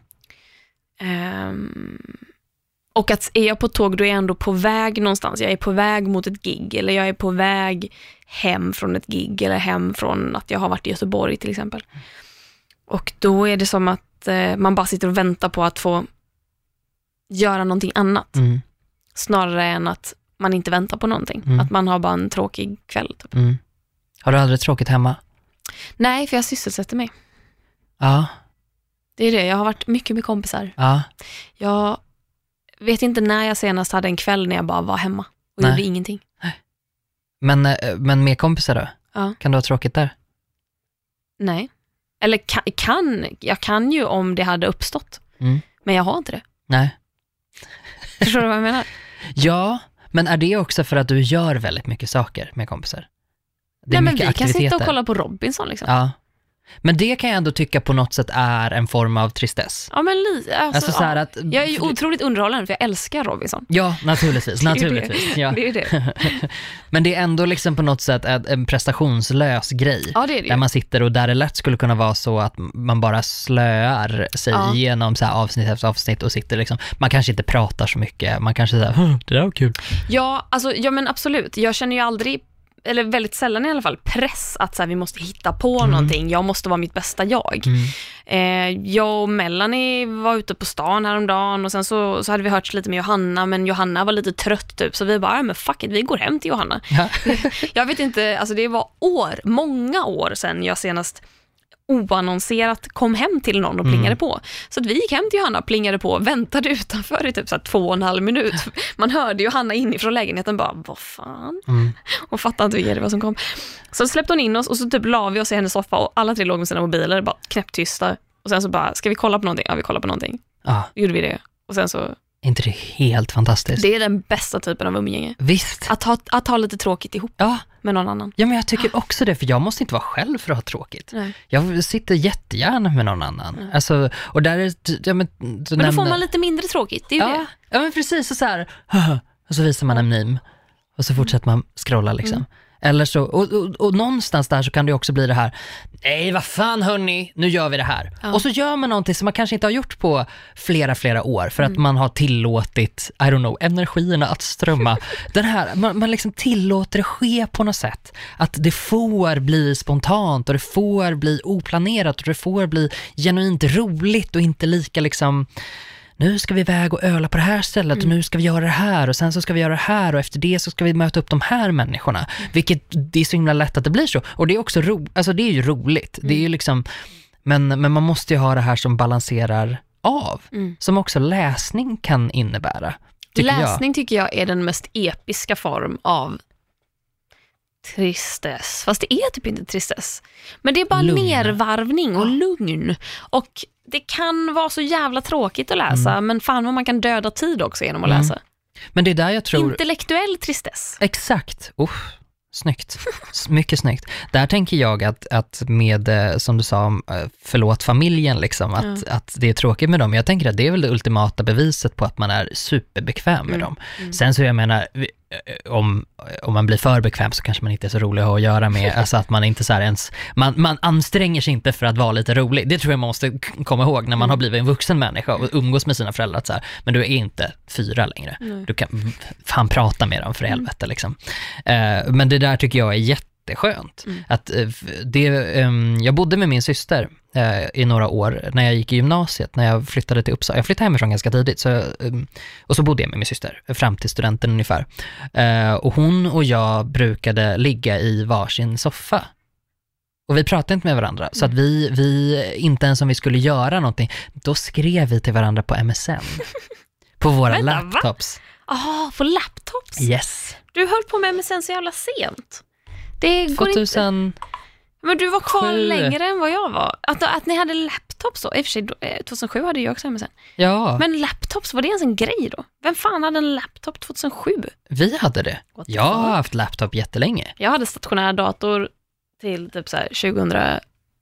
Och att är jag på tåg, då är jag ändå på väg någonstans. Jag är på väg mot ett gig, eller jag är på väg hem från ett gig, eller hem från att jag har varit i Göteborg till exempel. Och då är det som att man bara sitter och väntar på att få göra någonting annat. Snarare än att man inte väntar på någonting. Att man har bara en tråkig kväll. Typ. Har du aldrig tråkigt hemma? Nej, för jag sysselsätter mig. Det är det, jag har varit mycket med kompisar. Jag vet inte när jag senast hade en kväll när jag bara var hemma och gjorde ingenting. Men med kompisar då? Kan du ha tråkigt där? Nej. Eller jag kan ju om det hade uppstått. Men jag har inte det. Nej. Förstår du vad jag menar? Ja, men är det också för att du gör väldigt mycket saker med kompisar? Det är nej, men vi aktiviteter. kan sitta och kolla på Robinson liksom. Men det kan jag ändå tycka på något sätt är en form av tristess. Ja, men alltså så här att, jag är ju otroligt underhållande för jag älskar Robinson. Ja, naturligtvis. Ja. Det är det. Men det är ändå liksom på något sätt en prestationslös grej. Ja, det är det. Där man sitter och där det lätt skulle kunna vara så att man bara slöar sig igenom så här avsnitt efter avsnitt och sitter liksom, man kanske inte pratar så mycket. Man kanske säger, det där var kul. Ja, alltså, ja men absolut. Jag känner ju aldrig, eller väldigt sällan i alla fall, press att så här, vi måste hitta på någonting. Jag måste vara mitt bästa jag. Jag och Melanie var ute på stan häromdagen och sen så hade vi hört lite med Johanna, men Johanna var lite trött typ, så vi bara, men fuck it, vi går hem till Johanna. Ja. Jag vet inte, alltså det var många år sedan jag senast oannonserat kom hem till någon och plingade på. Så att vi gick hem till Johanna, plingade på, väntade utanför i typ så här 2,5 minut. Man hörde Johanna inifrån lägenheten bara, vad fan? Och fattade inte vad som kom. Så släppte hon in oss och så typ la vi oss i hennes soffa och alla tre låg med sina mobiler, bara knäpptysta. Och sen så bara, ska vi kolla på någonting? Ja, vi kollar på någonting. Ja. Gjorde vi det. Och sen så... Är inte det helt fantastiskt? Det är den bästa typen av umgänge. Visst. Att ha lite tråkigt ihop med någon annan. Ja, men jag tycker också det, för jag måste inte vara själv för att ha tråkigt. Nej. Jag sitter jättegärna med någon annan. Alltså, och där är... Ja, men då får man lite mindre tråkigt, det är ju det. Ja, men precis. Och så här, och så visar man en meme. Och så fortsätter man scrolla liksom. Eller så, och någonstans där så kan det också bli det här, nej vad fan hörni, nu gör vi det här. Och så gör man någonting som man kanske inte har gjort på flera år för att man har tillåtit, I don't know, energierna att strömma. Den här, man liksom tillåter det ske på något sätt. Att det får bli spontant och det får bli oplanerat och det får bli genuint roligt och inte lika liksom... Nu ska vi iväg och öla på det här stället och nu ska vi göra det här och sen så ska vi göra det här och efter det så ska vi möta upp de här människorna. Vilket det är så himla lätt att det blir så. Och det är också alltså det är ju roligt. Det är ju liksom, men man måste ju ha det här som balanserar av. Som också läsning kan innebära. Läsning tycker jag är den mest episka form av tristess. Fast det är typ inte tristess. Men det är bara nervarvning och lugn. Och det kan vara så jävla tråkigt att läsa, men fan vad man kan döda tid också genom att läsa. Men det är där jag tror... Intellektuell tristess. Exakt. Snyggt. Mycket snyggt. Där tänker jag att med, som du sa, förlåt familjen liksom, att det är tråkigt med dem. Jag tänker att det är väl det ultimata beviset på att man är superbekväm med dem. Sen så jag menar, om man blir för bekväm så kanske man inte är så rolig att ha att göra med. Alltså att man inte så här ens, man anstränger sig inte för att vara lite rolig. Det tror jag man måste komma ihåg när man har blivit en vuxen människa och umgås med sina föräldrar. Så här, men du är inte 4 längre. Du kan fan prata med dem för helvete liksom. Men det där tycker jag är jätteskönt. Att jag bodde med min syster i några år när jag gick i gymnasiet, när jag flyttade till Uppsala. Jag flyttade hemifrån ganska tidigt och så bodde jag med min syster fram till studenten ungefär. Och hon och jag brukade ligga i varsin soffa. Och vi pratade inte med varandra. Så att vi inte ens om vi skulle göra någonting, då skrev vi till varandra på MSN. På våra laptops. På laptops? Yes. Du höll på med MSN så jävla sent. Det går 2000... inte... Men du var kvar längre än vad jag var. Att ni hade laptops då. I och för sig, 2007 hade jag också MSN. Ja. Men laptops, var det ens en grej då? Vem fan hade en laptop 2007? Vi hade det. Jag har haft laptop jättelänge. Jag hade stationär dator till typ så här 2009.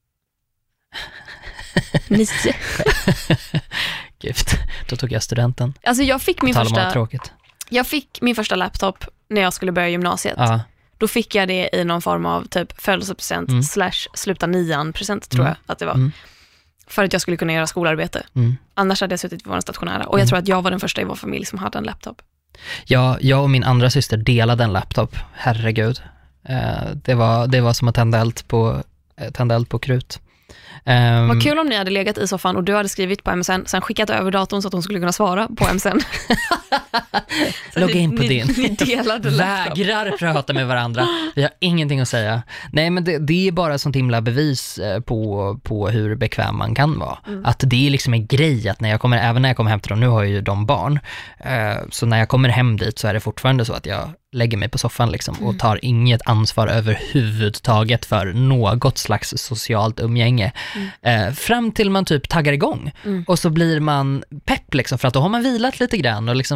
Gud, då tog jag studenten. Alltså jag fick min första laptop när jag skulle börja gymnasiet. Då fick jag det i någon form av typ födelsepresent / sluta 9-present tror jag att det var. För att jag skulle kunna göra skolarbete. Annars hade jag suttit vid vår stationära. Och jag tror att jag var den första i vår familj som hade en laptop. Ja, jag och min andra syster delade en laptop. Herregud. Det var som att tända eld på krut. Vad kul om ni hade legat i soffan och du hade skrivit på MSN, sen skickat över datorn så att hon skulle kunna svara på MSN. Logga in på din. Ni delade vägrar prata med varandra. Vi har ingenting att säga. Nej, men det är bara sånt himla bevis på hur bekväm man kan vara. Att det är liksom en grej att även när jag kommer hem till dem, nu har ju de barn. Så när jag kommer hem dit så är det fortfarande så att jag lägger mig på soffan liksom och tar inget ansvar överhuvudtaget för något slags socialt umgänge. Fram till man typ taggar igång. Och så blir man pepp liksom, för att då har man vilat lite grann och liksom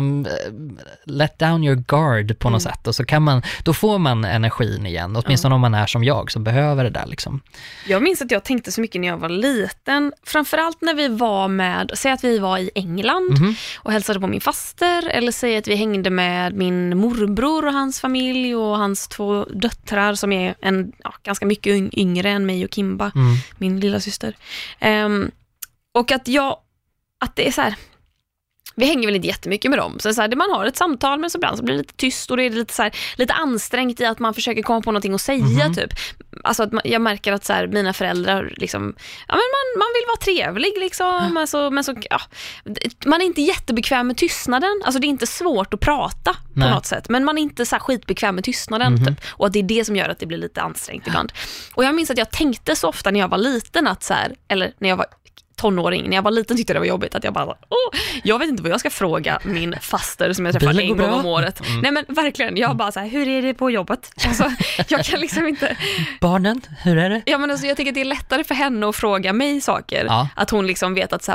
liksom let down your guard på något sätt, och så då får man energin igen, åtminstone om man är som jag som behöver det där liksom. Jag minns att jag tänkte så mycket när jag var liten, framförallt när vi var säg att vi var i England och hälsade på min faster, eller säg att vi hängde med min morbror och hans familj och hans 2 döttrar som är ganska mycket yngre än mig och Kimba, min lilla syster. Och att det är så här, vi hänger väl inte jättemycket med dem. Så man har ett samtal, men så ibland så blir det lite tyst, och det är lite ansträngt i att man försöker komma på någonting att säga typ. Alltså att jag märker att mina föräldrar liksom, men man vill vara trevlig liksom, alltså, men så man är inte jättebekväm med tystnaden. Alltså det är inte svårt att prata på något sätt, men man är inte så skitbekväm med tystnaden typ. Och att det är det som gör att det blir lite ansträngt ibland. Och jag minns att jag tänkte så ofta när jag var liten att eller när jag var tonåring, när jag var liten tyckte det var jobbigt att jag bara, jag vet inte vad jag ska fråga min faster som jag träffar en gång om året. Nej men verkligen, jag bara hur är det på jobbet? Alltså, jag kan liksom inte... Barnen, hur är det? Ja men alltså, jag tycker att det är lättare för henne att fråga mig saker. Ja. Att hon liksom vet att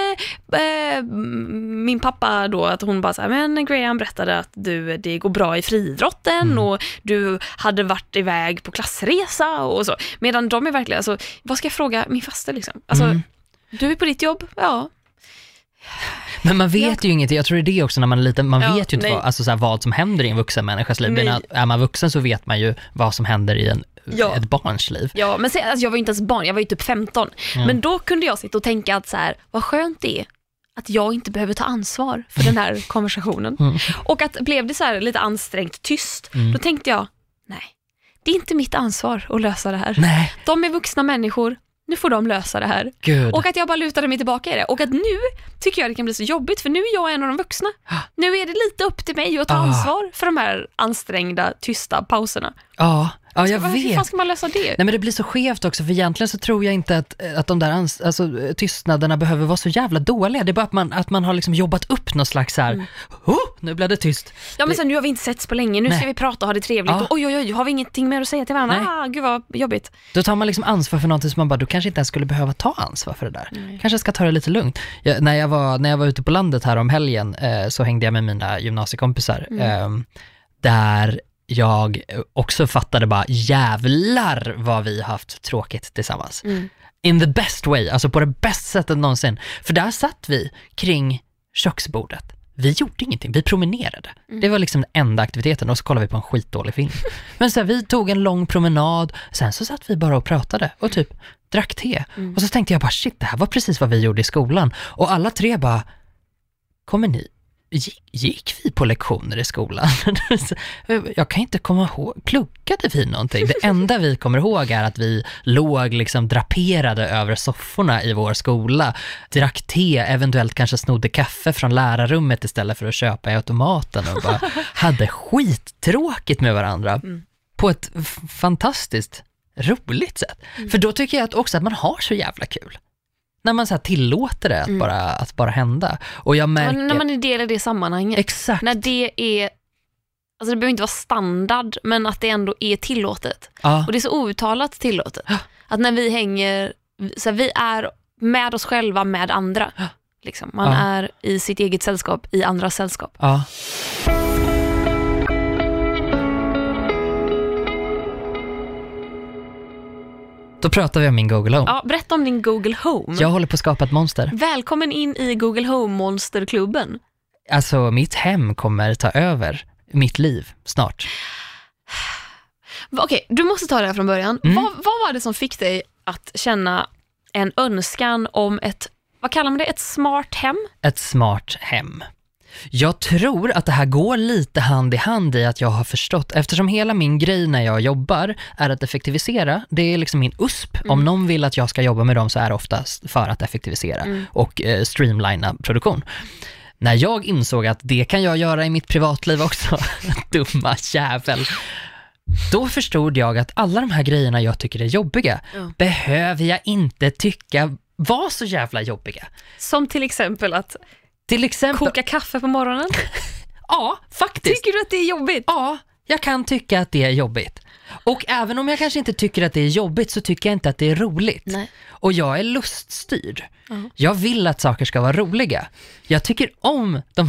min pappa då, att hon bara men Graham berättade att det går bra i friidrotten och du hade varit iväg på klassresa och så. Medan de är verkligen, alltså, vad ska jag fråga min faster liksom? Alltså, du är på ditt jobb, ja. Men man vet ju inget, jag tror det är också när man är liten, man vet ju inte vad som händer i en vuxen människas liv. Men är man vuxen så vet man ju vad som händer i ett barns liv. Ja, men jag var ju inte ens barn, jag var ju typ 15. Men då kunde jag sitta och tänka att vad skönt det är att jag inte behöver ta ansvar för den här konversationen. Och att blev det lite ansträngt tyst, då tänkte jag, nej, det är inte mitt ansvar att lösa det här. Nej. De är vuxna människor. Nu får de lösa det här. Gud. Och att jag bara lutade mig tillbaka i det. Och att nu tycker jag det kan bli så jobbigt. För nu är jag en av de vuxna. Nu är det lite upp till mig att ta ansvar för de här ansträngda, tysta pauserna. Ja, jag vet. Hur fan ska man lösa det? Nej, men det blir så skevt också. För egentligen så tror jag inte att de där tystnaderna behöver vara så jävla dåliga. Det är bara att man har liksom jobbat upp någon slags nu blev det tyst. Ja, men sen nu har vi inte setts på länge. Nu ska vi prata och ha det trevligt. Ja. Och, oj, har vi ingenting mer att säga till varandra? Gud vad jobbigt. Då tar man liksom ansvar för någonting som man bara, du kanske inte ens skulle behöva ta ansvar för det där. Kanske ska ta det lite lugnt. När jag var ute på landet här om helgen så hängde jag med mina gymnasiekompisar. Där jag också fattade bara, jävlar vad vi haft tråkigt tillsammans. In the best way, alltså på det bästa sättet någonsin. För där satt vi kring köksbordet. Vi gjorde ingenting, vi promenerade. Det var liksom den enda aktiviteten, och så kollade vi på en skitdålig film. Men så vi tog en lång promenad, sen så satt vi bara och pratade och typ drack te. Och så tänkte jag bara, shit, det här var precis vad vi gjorde i skolan. Och alla 3 bara, gick vi på lektioner i skolan? Jag kan inte komma ihåg, pluggade vi någonting? Det enda vi kommer ihåg är att vi låg liksom draperade över sofforna i vår skola, drack te, eventuellt kanske snodde kaffe från lärarrummet istället för att köpa i automaten, och bara hade skittråkigt med varandra på ett fantastiskt roligt sätt. För då tycker jag också att man har så jävla kul. När man så här tillåter det att bara hända. Och jag märker... när man är del i det sammanhanget. Exakt. När det är... Alltså det behöver inte vara standard, men att det ändå är tillåtet. Och det är så outtalat tillåtet. Att när vi hänger... Så här, vi är med oss själva, med andra. Liksom. Man är i sitt eget sällskap, i andras sällskap. Ja. Då pratar vi om min Google Home. Ja, berätta om din Google Home. Jag håller på att skapa ett monster. Välkommen in i Google Home-monsterklubben. Alltså, mitt hem kommer ta över mitt liv snart. Okej, du måste ta det här från början. Vad var det som fick dig att känna en önskan om vad kallar man det? Ett smart hem? Ett smart hem. Jag tror att det här går lite hand i hand i att jag har förstått, eftersom hela min grej när jag jobbar är att effektivisera. Det är liksom min USP. Om någon vill att jag ska jobba med dem så är det oftast för att effektivisera och streamlina produktion. När jag insåg att det kan jag göra i mitt privatliv också, dumma jävel, då förstod jag att alla de här grejerna jag tycker är jobbiga behöver jag inte tycka var så jävla jobbiga. Som till exempel att koka kaffe på morgonen? Ja, faktiskt. Tycker du att det är jobbigt? Ja, jag kan tycka att det är jobbigt. Och även om jag kanske inte tycker att det är jobbigt så tycker jag inte att det är roligt. Nej. Och jag är luststyrd. Jag vill att saker ska vara roliga. Jag tycker om de här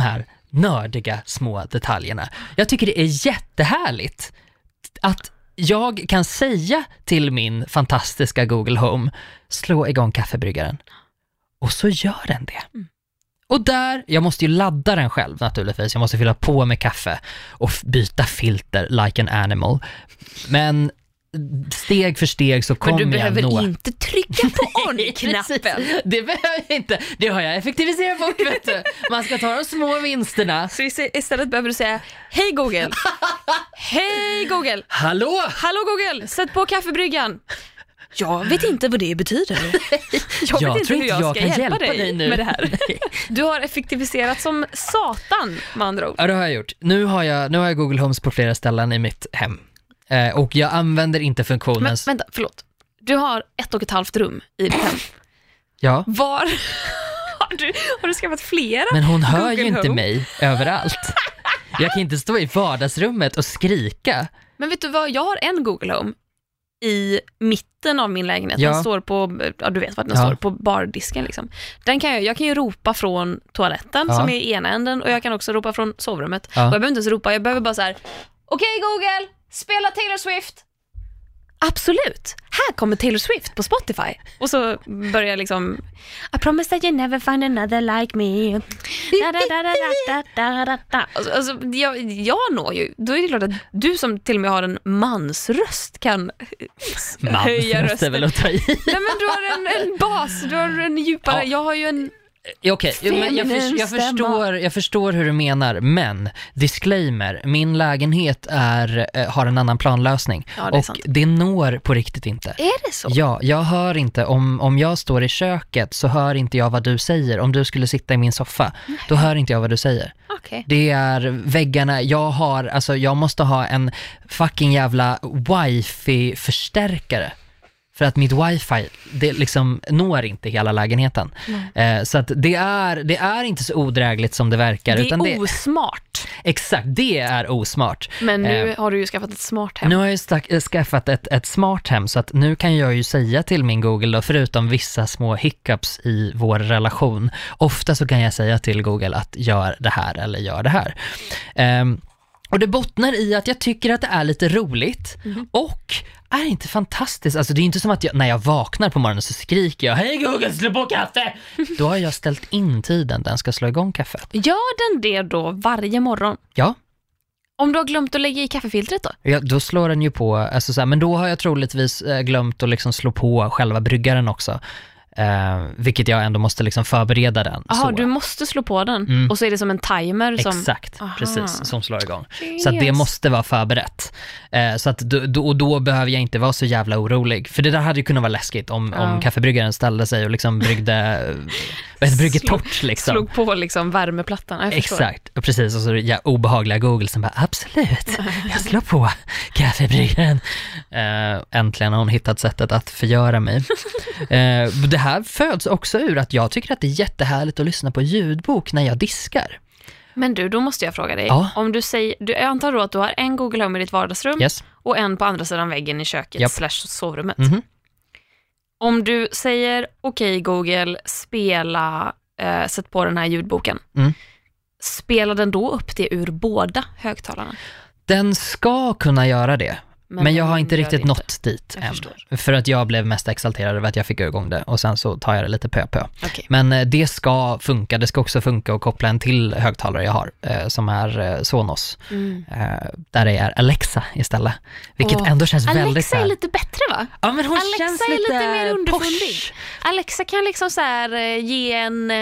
nördiga små detaljerna. Jag tycker det är jättehärligt att jag kan säga till min fantastiska Google Home, slå igång kaffebryggaren. Och så gör den det. Och där, jag måste ju ladda den själv naturligtvis. Jag måste fylla på med kaffe och byta filter like an animal. Men steg för steg så kommer jag nå. Men du behöver inte trycka på on-knappen. Det behöver jag inte. Det har jag effektiviserat bort, vet du. Man ska ta de små vinsterna. Så istället behöver du säga, hej Google. Hej Google. Hallå Google, sätt på kaffebryggan. Jag vet inte vad det betyder. Jag vet inte hur jag ska hjälpa dig nu med det här. Du har effektiviserat som satan, med andra ord. Ja, det har jag gjort. Nu har jag Google Homes på flera ställen i mitt hem. Och jag använder inte funktionen. Men vänta, förlåt. Du har 1,5 rum i ditt hem. Ja. Var har du skaffat flera? Men hon hör Google ju inte Home? mig överallt. Jag kan inte stå i vardagsrummet och skrika. Men vet du vad, jag har en Google Home i mitten av min lägenhet. Ja. Den står på, du vet vad den står, på bardisken liksom. Jag kan ju ropa från toaletten som är i ena änden, och jag kan också ropa från sovrummet. Och jag behöver inte ens ropa, jag behöver bara så här: okej Google, spela Taylor Swift. Absolut, här kommer Taylor Swift på Spotify. Och så börjar liksom, I promise that you never find another like me. Alltså, jag når ju. Då är det klart att du som till och med har en mansröst kan höja rösten. Väl att ta i. Nej, men du har en bas, du har en djupare. Jag har ju en... Okej, men jag förstår hur du menar, men disclaimer, min lägenhet har en annan planlösning, och sant. Det når på riktigt inte. Är det så? Ja, jag hör inte, om jag står i köket så hör inte jag vad du säger. Om du skulle sitta i min soffa, då hör inte jag vad du säger. Okay. Det är väggarna, jag måste ha en fucking jävla wifi-förstärkare. För att mitt wifi, det liksom når inte hela lägenheten. Så att det är inte så odrägligt som det verkar. Det är osmart. Exakt, det är osmart. Men nu har du ju skaffat ett smart hem. Nu har jag skaffat ett smart hem, så att nu kan jag ju säga till min Google då, förutom vissa små hiccups i vår relation. Ofta så kan jag säga till Google att gör det här eller gör det här. Och det bottnar i att jag tycker att det är lite roligt och är inte fantastiskt. Alltså det är inte som att när jag vaknar på morgonen så skriker jag: hej Google, slå på kaffe! Då har jag ställt in tiden den ska slå igång kaffet. Gör den det då varje morgon? Ja. Om du har glömt att lägga i kaffefiltret då? Ja, då slår den ju på, alltså så här, men då har jag troligtvis glömt att liksom slå på själva bryggaren också. Vilket jag ändå måste liksom förbereda den. Jaha, du måste slå på den. Och så är det som en timer som... Exakt, precis, som slår igång. Så att det måste vara förberett. Så att då behöver jag inte vara så jävla orolig. För det där hade ju kunnat vara läskigt om kaffebryggaren ställde sig och liksom bryggde torrt liksom. Slog på liksom värmeplattan. Exakt, och precis. Och så obehagliga Google som bara, absolut, jag slår på kaffebryggaren. Äntligen har hon hittat sättet att förgöra mig. Det här föds också ur att jag tycker att det är jättehärligt att lyssna på ljudbok när jag diskar. Men då måste jag fråga dig. Ja. Om du säger, jag antar då att du har en Google Home i ditt vardagsrum och en på andra sidan väggen i köket / sovrummet. Om du säger, okej Google, spela, sätt på den här ljudboken. Spelar den då upp det ur båda högtalarna? Den ska kunna göra det. Men jag har inte riktigt nått dit än. För att jag blev mest exalterad över att jag fick igång det. Och sen så tar jag det lite på. Okay. Men det ska funka. Det ska också funka att koppla en till högtalare jag har. Som är Sonos. Där det är Alexa istället. Vilket ändå känns Alexa väldigt... Alexa är lite bättre, va? Ja, men hon Alexa känns är lite mer underfundig. Posh. Alexa kan liksom så här ge en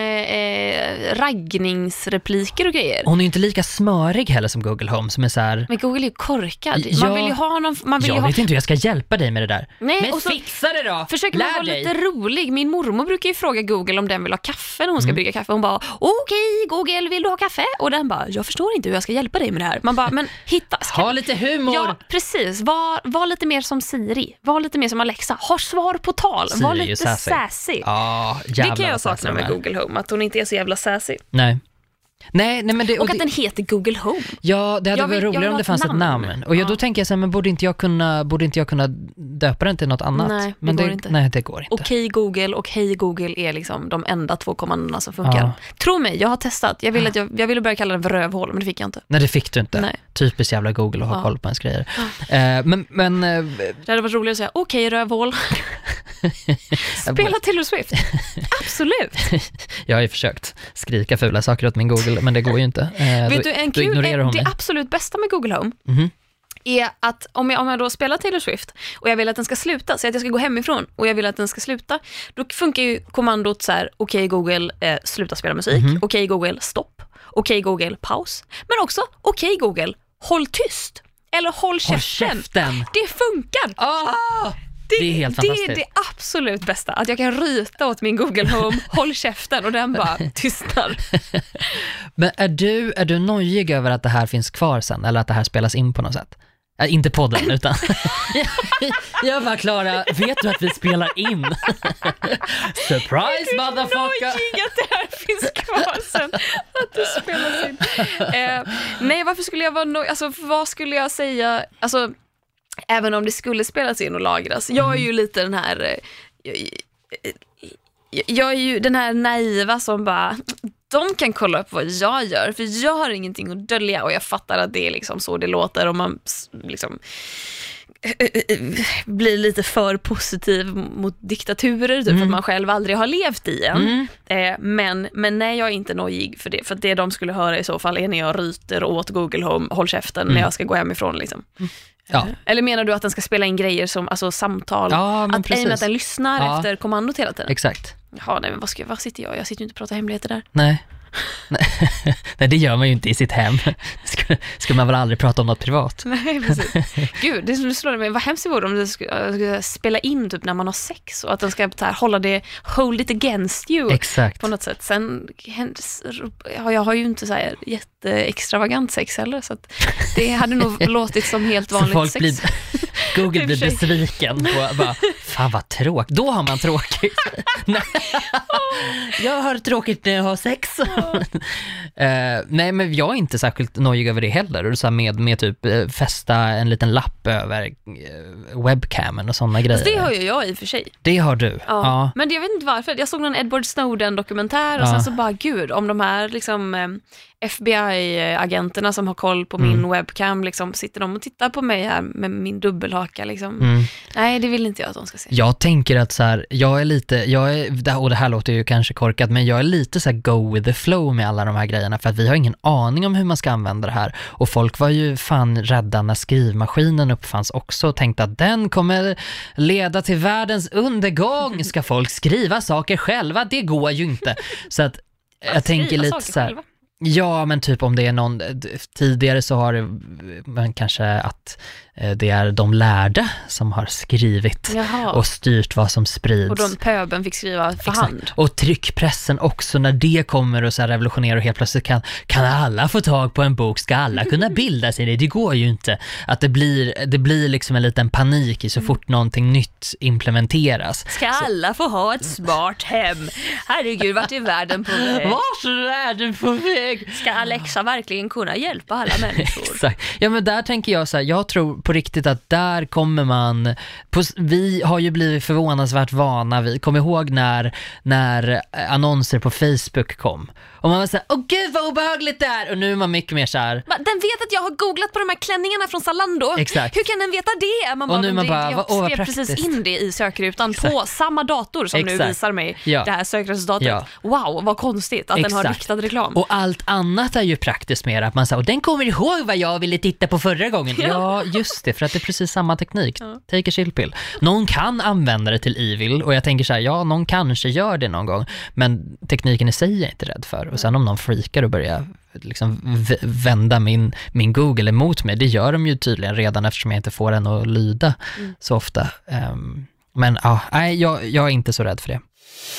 raggningsrepliker och grejer. Hon är ju inte lika smörig heller som Google Home, som är så här... Men Google är ju korkad. Man vill ju ha någon... Jag vet inte hur jag ska hjälpa dig med det där. Nej, men och så fixa det då. Försöker man vara lite rolig. Min mormor brukar ju fråga Google om den vill ha kaffe när hon ska brygga kaffe. Hon bara, okej Google, vill du ha kaffe? Och den bara, jag förstår inte hur jag ska hjälpa dig med det här. Man bara, men ha lite humor. Ja, precis. Var lite mer som Siri. Var lite mer som Alexa. Ha svar på tal. Siri, var lite sassy. Ja, det kan jag sakna med Google Home, att hon inte är så jävla sassy. Nej. Nej, men det, och att den heter Google Home. Ja, det hade varit roligare om det fanns ett namn. Och då tänker jag så här, men borde inte jag kunna döpa den till något annat? Nej, men går inte. Nej, det går inte. Okej Google och Hej Google är liksom de enda 2 kommandona som funkar. Ja. Tro mig, jag har testat. Jag ville börja kalla den för rövhål, men det fick jag inte. Nej, det fick du inte. Nej. Typiskt jävla Google att ha koll på ens grejer. Men det hade varit roligt att säga, okej rövhål. Spela Taylor Swift. Absolut. Jag har ju försökt skrika fula saker åt min Google, men det går ju inte. Vet du, det absolut bästa med Google Home är att om jag då spelar Taylor Swift och jag vill att den ska sluta, så att jag ska gå hemifrån och jag vill att den ska sluta, då funkar ju kommandot så här: okej Google, sluta spela musik, okej Google, stopp, okej Google, paus, men också okej Google, håll tyst eller håll käften. Det funkar. Det är helt fantastiskt. Det är det absolut bästa, att jag kan ryta åt min Google Home, håll käften, och den bara tystnar. Men är du nojig över att det här finns kvar sen, eller att det här spelas in på något sätt? Inte podden, utan jag var Klara, vet du att vi spelar in? Surprise, motherfucker! Jag är nojig att det här finns kvar sen, att det spelas in. Nej, varför skulle jag vara nojig? Alltså, vad skulle jag säga? Alltså, även om det skulle spelas in och lagras. Jag är ju lite den här... Jag är ju den här naiva som bara... De kan kolla upp vad jag gör, för jag har ingenting att dölja, och jag fattar att det är liksom så det låter om man liksom blir lite för positiv mot diktaturer, typ, för att man själv aldrig har levt i en. Men nej, jag är inte nojig för det, för det de skulle höra i så fall är när jag ryter åt Google Home, håll käften, när jag ska gå hemifrån liksom. Ja. Eller menar du att den ska spela in grejer som alltså samtal, att den lyssnar efter kommandot hela tiden? Exakt. Ja, nej, men vad sitter jag? Jag sitter ju inte och pratar hemligheter där. Nej. Nej, det gör man ju inte i sitt hem. Ska man väl aldrig prata om något privat. Nej, precis. Gud, det slår mig. Vad hemskt vore om det ska spela in typ när man har sex, och att den ska hold it against you. Exakt. På något sätt. Sen jag har ju inte så här jätteextravagant sex heller, så att det hade nog låtit som helt vanligt sex. Google blir besviken och bara, fan vad tråkigt. Då har man tråkigt. Jag har tråkigt när jag har sex. Nej, men jag är inte särskilt nojig över det heller. Och så här med typ fästa en liten lapp över webcamen och sådana grejer. Det har ju jag i och för sig. Det har du. Ja. Men jag vet inte varför. Jag såg någon Edward Snowden-dokumentär och sen så bara, gud, om de här liksom FBI-agenterna som har koll på min webcam, liksom, sitter de och tittar på mig här med min dubbelhaka liksom. Nej, det vill inte jag att de ska se. Jag tänker att så här, och det här låter ju kanske korkat, men jag är lite så här go with the flow med alla de här grejerna, för att vi har ingen aning om hur man ska använda det här, och folk var ju fan rädda när skrivmaskinen uppfanns också och tänkte att den kommer leda till världens undergång. Ska folk skriva saker själva? Det går ju inte. Så att jag tänker lite så här, ja, men typ om det är någon, tidigare så har man kanske att det är de lärda som har skrivit och styrt vad som sprids. Och de pöben fick skriva för hand. Och tryckpressen också, när det kommer och så här revolutionerar, och helt plötsligt kan alla få tag på en bok, ska alla kunna bilda sig. Det går ju inte. Att det blir liksom en liten panik i så fort någonting nytt implementeras. Ska alla få ha ett smart hem? Herregud, vart är världen på väg? Vart är världen på väg? Ska Alexa verkligen kunna hjälpa alla människor? Exakt. Ja, men där tänker jag så här, jag tror på riktigt att där kommer man vi har ju blivit förvånansvärt vana. Vi kommer ihåg när annonser på Facebook kom. Och man var såhär, åh gud vad obehagligt det är. Och nu är man mycket mer såhär, den vet att jag har googlat på de här klänningarna från Zalando. Exakt. Hur kan den veta det? Jag skrev precis in det i sökrutan på samma dator som nu visar mig det här sökresultatet. Wow, vad konstigt att den har riktad reklam. Och allt annat är ju praktiskt mer att man säger, och den kommer ihåg vad jag ville titta på förra gången. Ja, just det, för att det är precis samma teknik. Take a chill pill. Någon kan använda det till evil, och jag tänker så här, ja, någon kanske gör det någon gång, men tekniken i sig är jag inte rädd för. Och sen om någon freakar och börjar liksom vända min Google emot mig, det gör de ju tydligen redan, eftersom jag inte får den att lyda så ofta. Men jag är inte så rädd för det.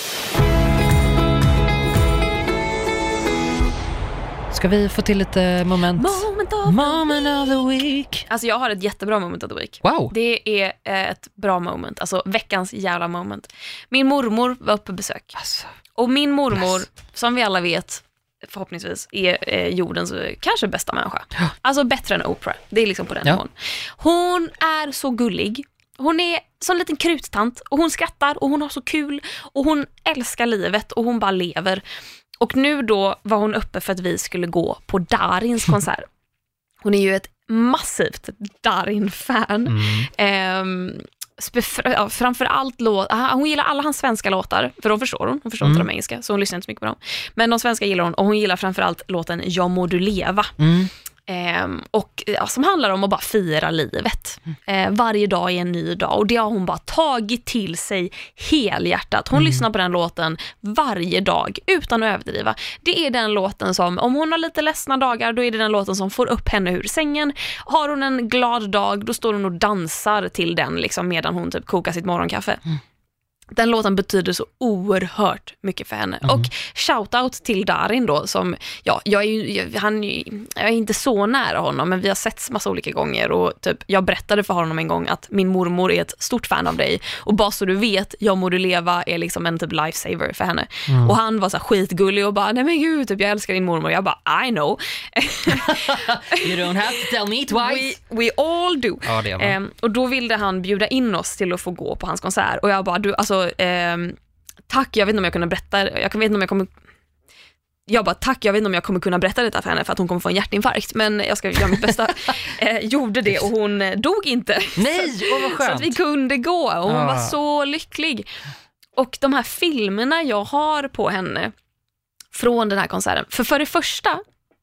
Ska vi få till lite moment of the week? Alltså jag har ett jättebra moment of the week. Wow. Det är ett bra moment, alltså veckans jävla moment. Min mormor var uppe på besök. Och min mormor, som vi alla vet, förhoppningsvis är jordens kanske bästa människa. Alltså bättre än Oprah. Det är liksom på den nivån. Hon är så gullig. Hon är som en liten kruttant och hon skrattar och hon har så kul och hon älskar livet och hon bara lever. Och nu då var hon uppe för att vi skulle gå på Darins konsert. Hon är ju ett massivt Darin-fan. Framförallt hon gillar alla hans svenska låtar, för de förstår hon förstår inte de engelska, så hon lyssnar inte så mycket på dem, men de svenska gillar hon, och hon gillar framförallt låten Jag må du leva. Och som handlar om att bara fira livet. Varje dag är en ny dag, och det har hon bara tagit till sig helhjärtat. Hon lyssnar på den låten varje dag utan att överdriva. Det är den låten som, om hon har lite ledsna dagar, då är det den låten som får upp henne ur sängen. Har hon en glad dag, då står hon och dansar till den liksom, medan hon typ kokar sitt morgonkaffe. Den låten betyder så oerhört mycket för henne. Och shoutout till Darin då, som, jag är inte så nära honom, men vi har setts massa olika gånger, och typ, jag berättade för honom en gång att min mormor är ett stort fan av dig, och bara så du vet, Jag må du leva är liksom en typ lifesaver för henne. Och han var så här skitgullig och bara, nej men gud, typ, jag älskar din mormor. Jag bara, I know. You don't have to tell me twice. We all do. Ja, det är man. Och då ville han bjuda in oss till att få gå på hans konsert, och jag bara, tack, jag vet inte om jag kunde berätta, jag vet inte om jag kommer kunna berätta detta för henne, för att hon kommer få en hjärtinfarkt, men jag ska göra mitt bästa. Gjorde det, och hon dog inte. Nej, vad skönt. Så att vi kunde gå, och hon var så lycklig. Och de här filmerna jag har på henne från den här konserten, för det första,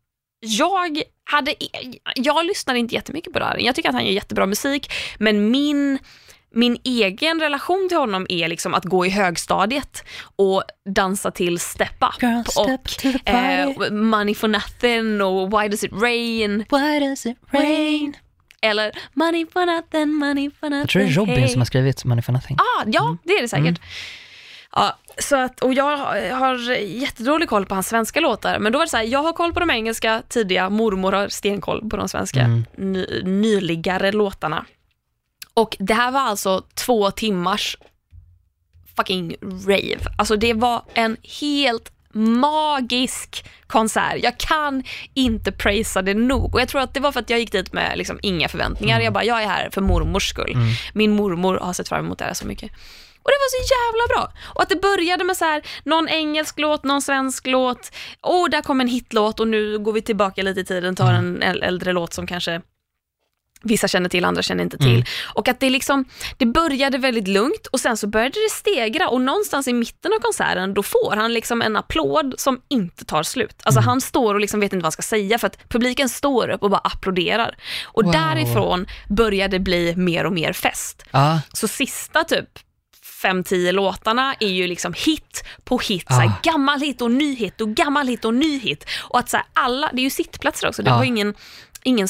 jag lyssnade inte jättemycket på det här. Jag tycker att han gör jättebra musik, men min egen relation till honom är liksom att gå i högstadiet och dansa till Step Up. Girl, och Money for Nothing och Why Does It Rain? Why does it rain? Eller Money for Nothing, Money for Nothing. Jag tror det är Robin som har skrivit Money for Nothing. Ja, det är det säkert. Ja, så att, och jag har jättedålig koll på hans svenska låtar, men då var det så här, jag har koll på de engelska tidiga, mormor har stenkoll på de svenska nyligare låtarna. Och det här var alltså 2 timmars fucking rave. Alltså det var en helt magisk konsert. Jag kan inte prisa det nog. Och jag tror att det var för att jag gick dit med liksom inga förväntningar. Jag är här för mormors skull. Min mormor har sett fram emot det här så mycket. Och det var så jävla bra. Och att det började med så här, någon engelsk låt, någon svensk låt. Och där kom en hitlåt, och nu går vi tillbaka lite i tiden, tar en äldre låt som kanske vissa känner till, andra känner inte till. Och att det började väldigt lugnt, och sen så började det stegra, och någonstans i mitten av konserten då får han liksom en applåd som inte tar slut. Alltså han står och liksom vet inte vad han ska säga, för att publiken står upp och bara applåderar. Och därifrån började det bli mer och mer fest. Så sista typ 5-10 låtarna är ju liksom hit på hit, så här, gammal hit och ny hit och gammal hit och ny hit. Och att så här, alla, det är ju sittplatser också, det var ingen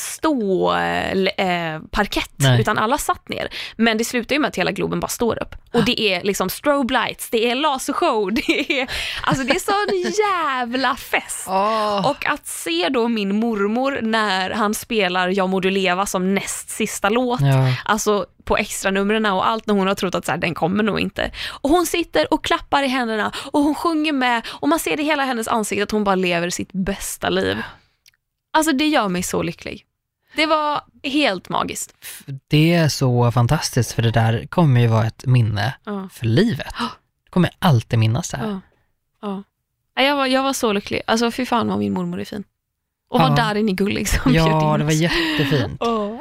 parkett, utan alla satt ner. Men det slutar ju med att hela Globen bara står upp. Och det är liksom strobe lights, det är lasershow, det är sån jävla fest. Och att se då min mormor när han spelar Jag må du leva som näst sista låt, alltså på extra numren och allt, när hon har trott att så här, den kommer nog inte. Och hon sitter och klappar i händerna och hon sjunger med, och man ser det i hela hennes ansikte att hon bara lever sitt bästa liv. Alltså det gör mig så lycklig. Det var helt magiskt. Det är så fantastiskt, för det där kommer ju vara ett minne för livet. Det kommer alltid minnas det här. Jag var så lycklig. Alltså fy fan vad min mormor är fin. Och var där inne i gullig som det var jättefint.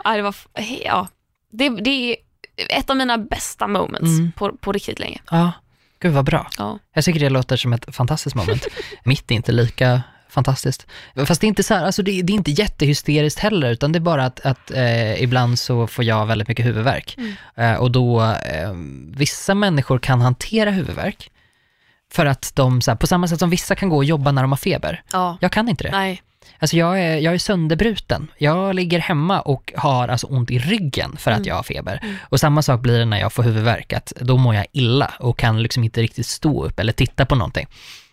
Det är ett av mina bästa moments på riktigt länge. Ja, gud vad bra. Jag tycker det låter som ett fantastiskt moment. Mitt är inte lika fantastiskt. Fast det är inte så här, alltså det är inte jättehysteriskt heller, utan det är bara att ibland så får jag väldigt mycket huvudvärk. Och då vissa människor kan hantera huvudvärk för att de så här, på samma sätt som vissa kan gå och jobba när de har feber. Jag kan inte det. Nej. Alltså jag är sönderbruten. Jag ligger hemma och har alltså ont i ryggen för att jag har feber. Och samma sak blir det när jag får huvudvärk, att då mår jag illa och kan liksom inte riktigt stå upp eller titta på någonting.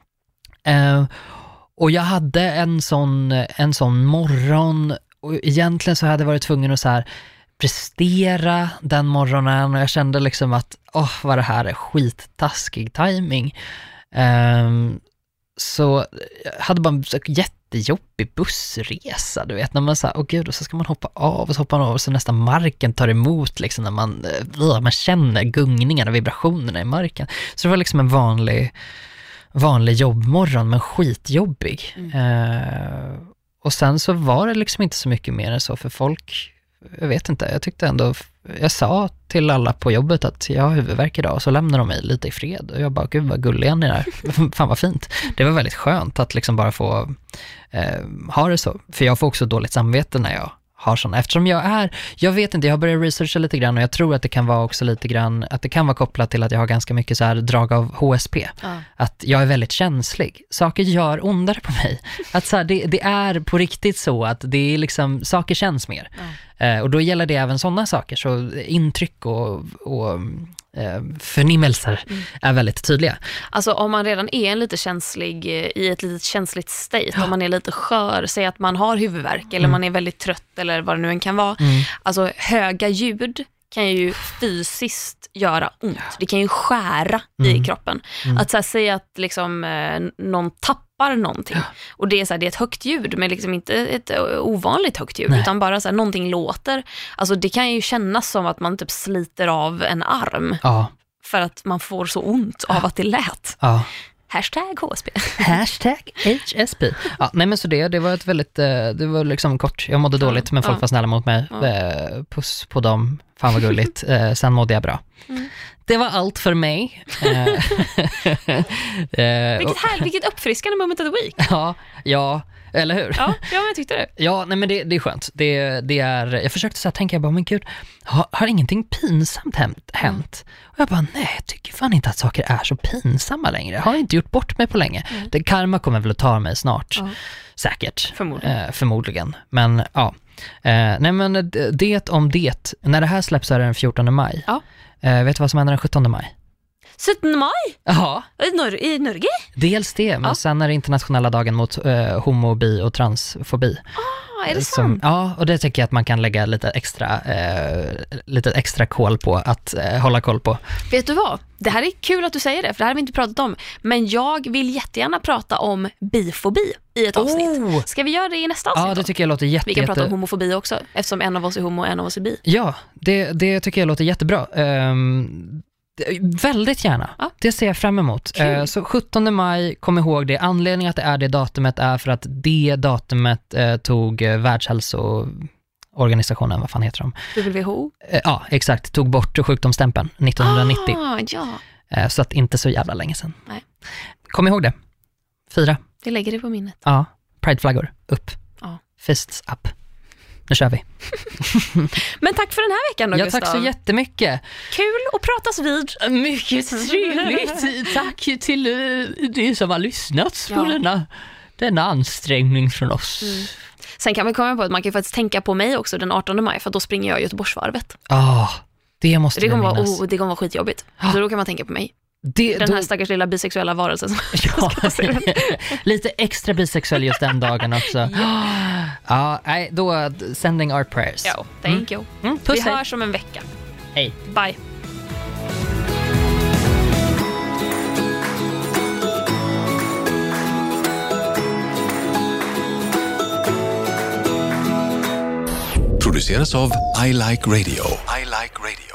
Och jag hade en sån morgon, och egentligen så hade jag varit tvungen att så här prestera den morgonen, och jag kände liksom att vad det här är skittaskig timing. så jag hade bara en jättejobbig bussresa, du vet, när man säger, åh gud, och så ska man hoppa av och så hoppar man av och så nästan marken tar emot liksom, när man känner gungningarna och vibrationerna i marken. Så det var liksom en vanlig jobbmorgon, men skitjobbig. Och sen så var det liksom inte så mycket mer än så för folk. Jag vet inte, jag tyckte ändå, jag sa till alla på jobbet att jag har huvudvärk idag, och så lämnade de mig lite i fred. Och jag bara, gud vad gulliga ni är. Fan vad fint. Det var väldigt skönt att liksom bara få ha det så. För jag får också dåligt samvete när jag har sådana. Eftersom jag vet inte, jag har börjat researcha lite grann, och jag tror att det kan vara också lite grann, att det kan vara kopplat till att jag har ganska mycket så här drag av HSP. Att jag är väldigt känslig. Saker gör ondare på mig. Att så här, det är på riktigt så att det är liksom, saker känns mer. Och då gäller det även sådana saker. Så intryck och förnimmelser är väldigt tydliga. Alltså om man redan är lite känslig, i ett litet känsligt state, om man är lite skör, säg att man har huvudvärk eller man är väldigt trött eller vad det nu än kan vara. Alltså höga ljud kan ju fysiskt göra ont. Det kan ju skära i kroppen. Att så här, säga att liksom, någon tappar någonting. Och det är, så här, det är ett högt ljud, men liksom inte ett ovanligt högt ljud. Utan bara så här, någonting låter. Alltså det kan ju kännas som att man typ sliter av en arm. För att man får så ont av att det lät. Hashtag HSP. Hashtag HSP. Ja, nej men så det var ett väldigt, det var liksom kort. Jag mådde dåligt, men folk var snälla mot mig. Puss på dem. Fan vad gulligt. Sen mådde jag bra. Det var allt för mig. Vilket uppfriskande moment of the week. Ja, eller hur? Ja, men jag tyckte det. Ja, nej men det är skönt. Det är, jag försökte så här tänka, jag bara, men gud, har ingenting pinsamt hänt? Och jag bara, nej, jag tycker fan inte att saker är så pinsamma längre. Jag har inte gjort bort mig på länge. Det karma kommer väl att ta mig snart. Säkert. Förmodligen. Men ja. Nej men det om det. När det här släpps är det den 14 maj. Vet du vad som händer den 17 maj? 17 maj? Ja. I Norge? Dels det, men sen är det internationella dagen mot homo, bi och transfobi. Är det sant? Ja, och det tycker jag att man kan lägga lite extra koll på att hålla koll på. Vet du vad? Det här är kul att du säger det, för det här har vi inte pratat om. Men jag vill jättegärna prata om bifobi i ett avsnitt. Ska vi göra det i nästa avsnitt? Ja, det tycker jag låter Vi kan prata om homofobi också, eftersom en av oss är homo och en av oss är bi. Ja, det tycker jag låter jättebra. Väldigt gärna. Det ser jag fram emot. Så 17 maj, kom ihåg det. Anledningen att det är det datumet är för att det datumet tog Världshälsoorganisationen, vad fan heter de? WHO? Ja, exakt. Tog bort sjukdomsstämpeln 1990. Så att inte så jävla länge sedan. Nej. Kom ihåg det. Fira. Vi lägger det på minnet. Ja, prideflaggor upp. Fists up. Nu kör vi. Men tack för den här veckan då, Gustav. Tack så jättemycket. Kul att pratas vid. Mycket trevligt. Tack till de som har lyssnat på denna ansträngning från oss. Sen kan vi komma på att man kan faktiskt tänka på mig också den 18 maj, för då springer jag Göteborgsvarvet. Det måste det kommer minnas. Det kommer vara skitjobbigt. Så då kan man tänka på mig. Den här stackars lilla bisexuella varelsen som lite extra bisexuell just den dagen också. Då sending our prayers. Thank you. Vi hörs om en vecka. Hej. Bye. Produceras av I Like Radio. I Like Radio.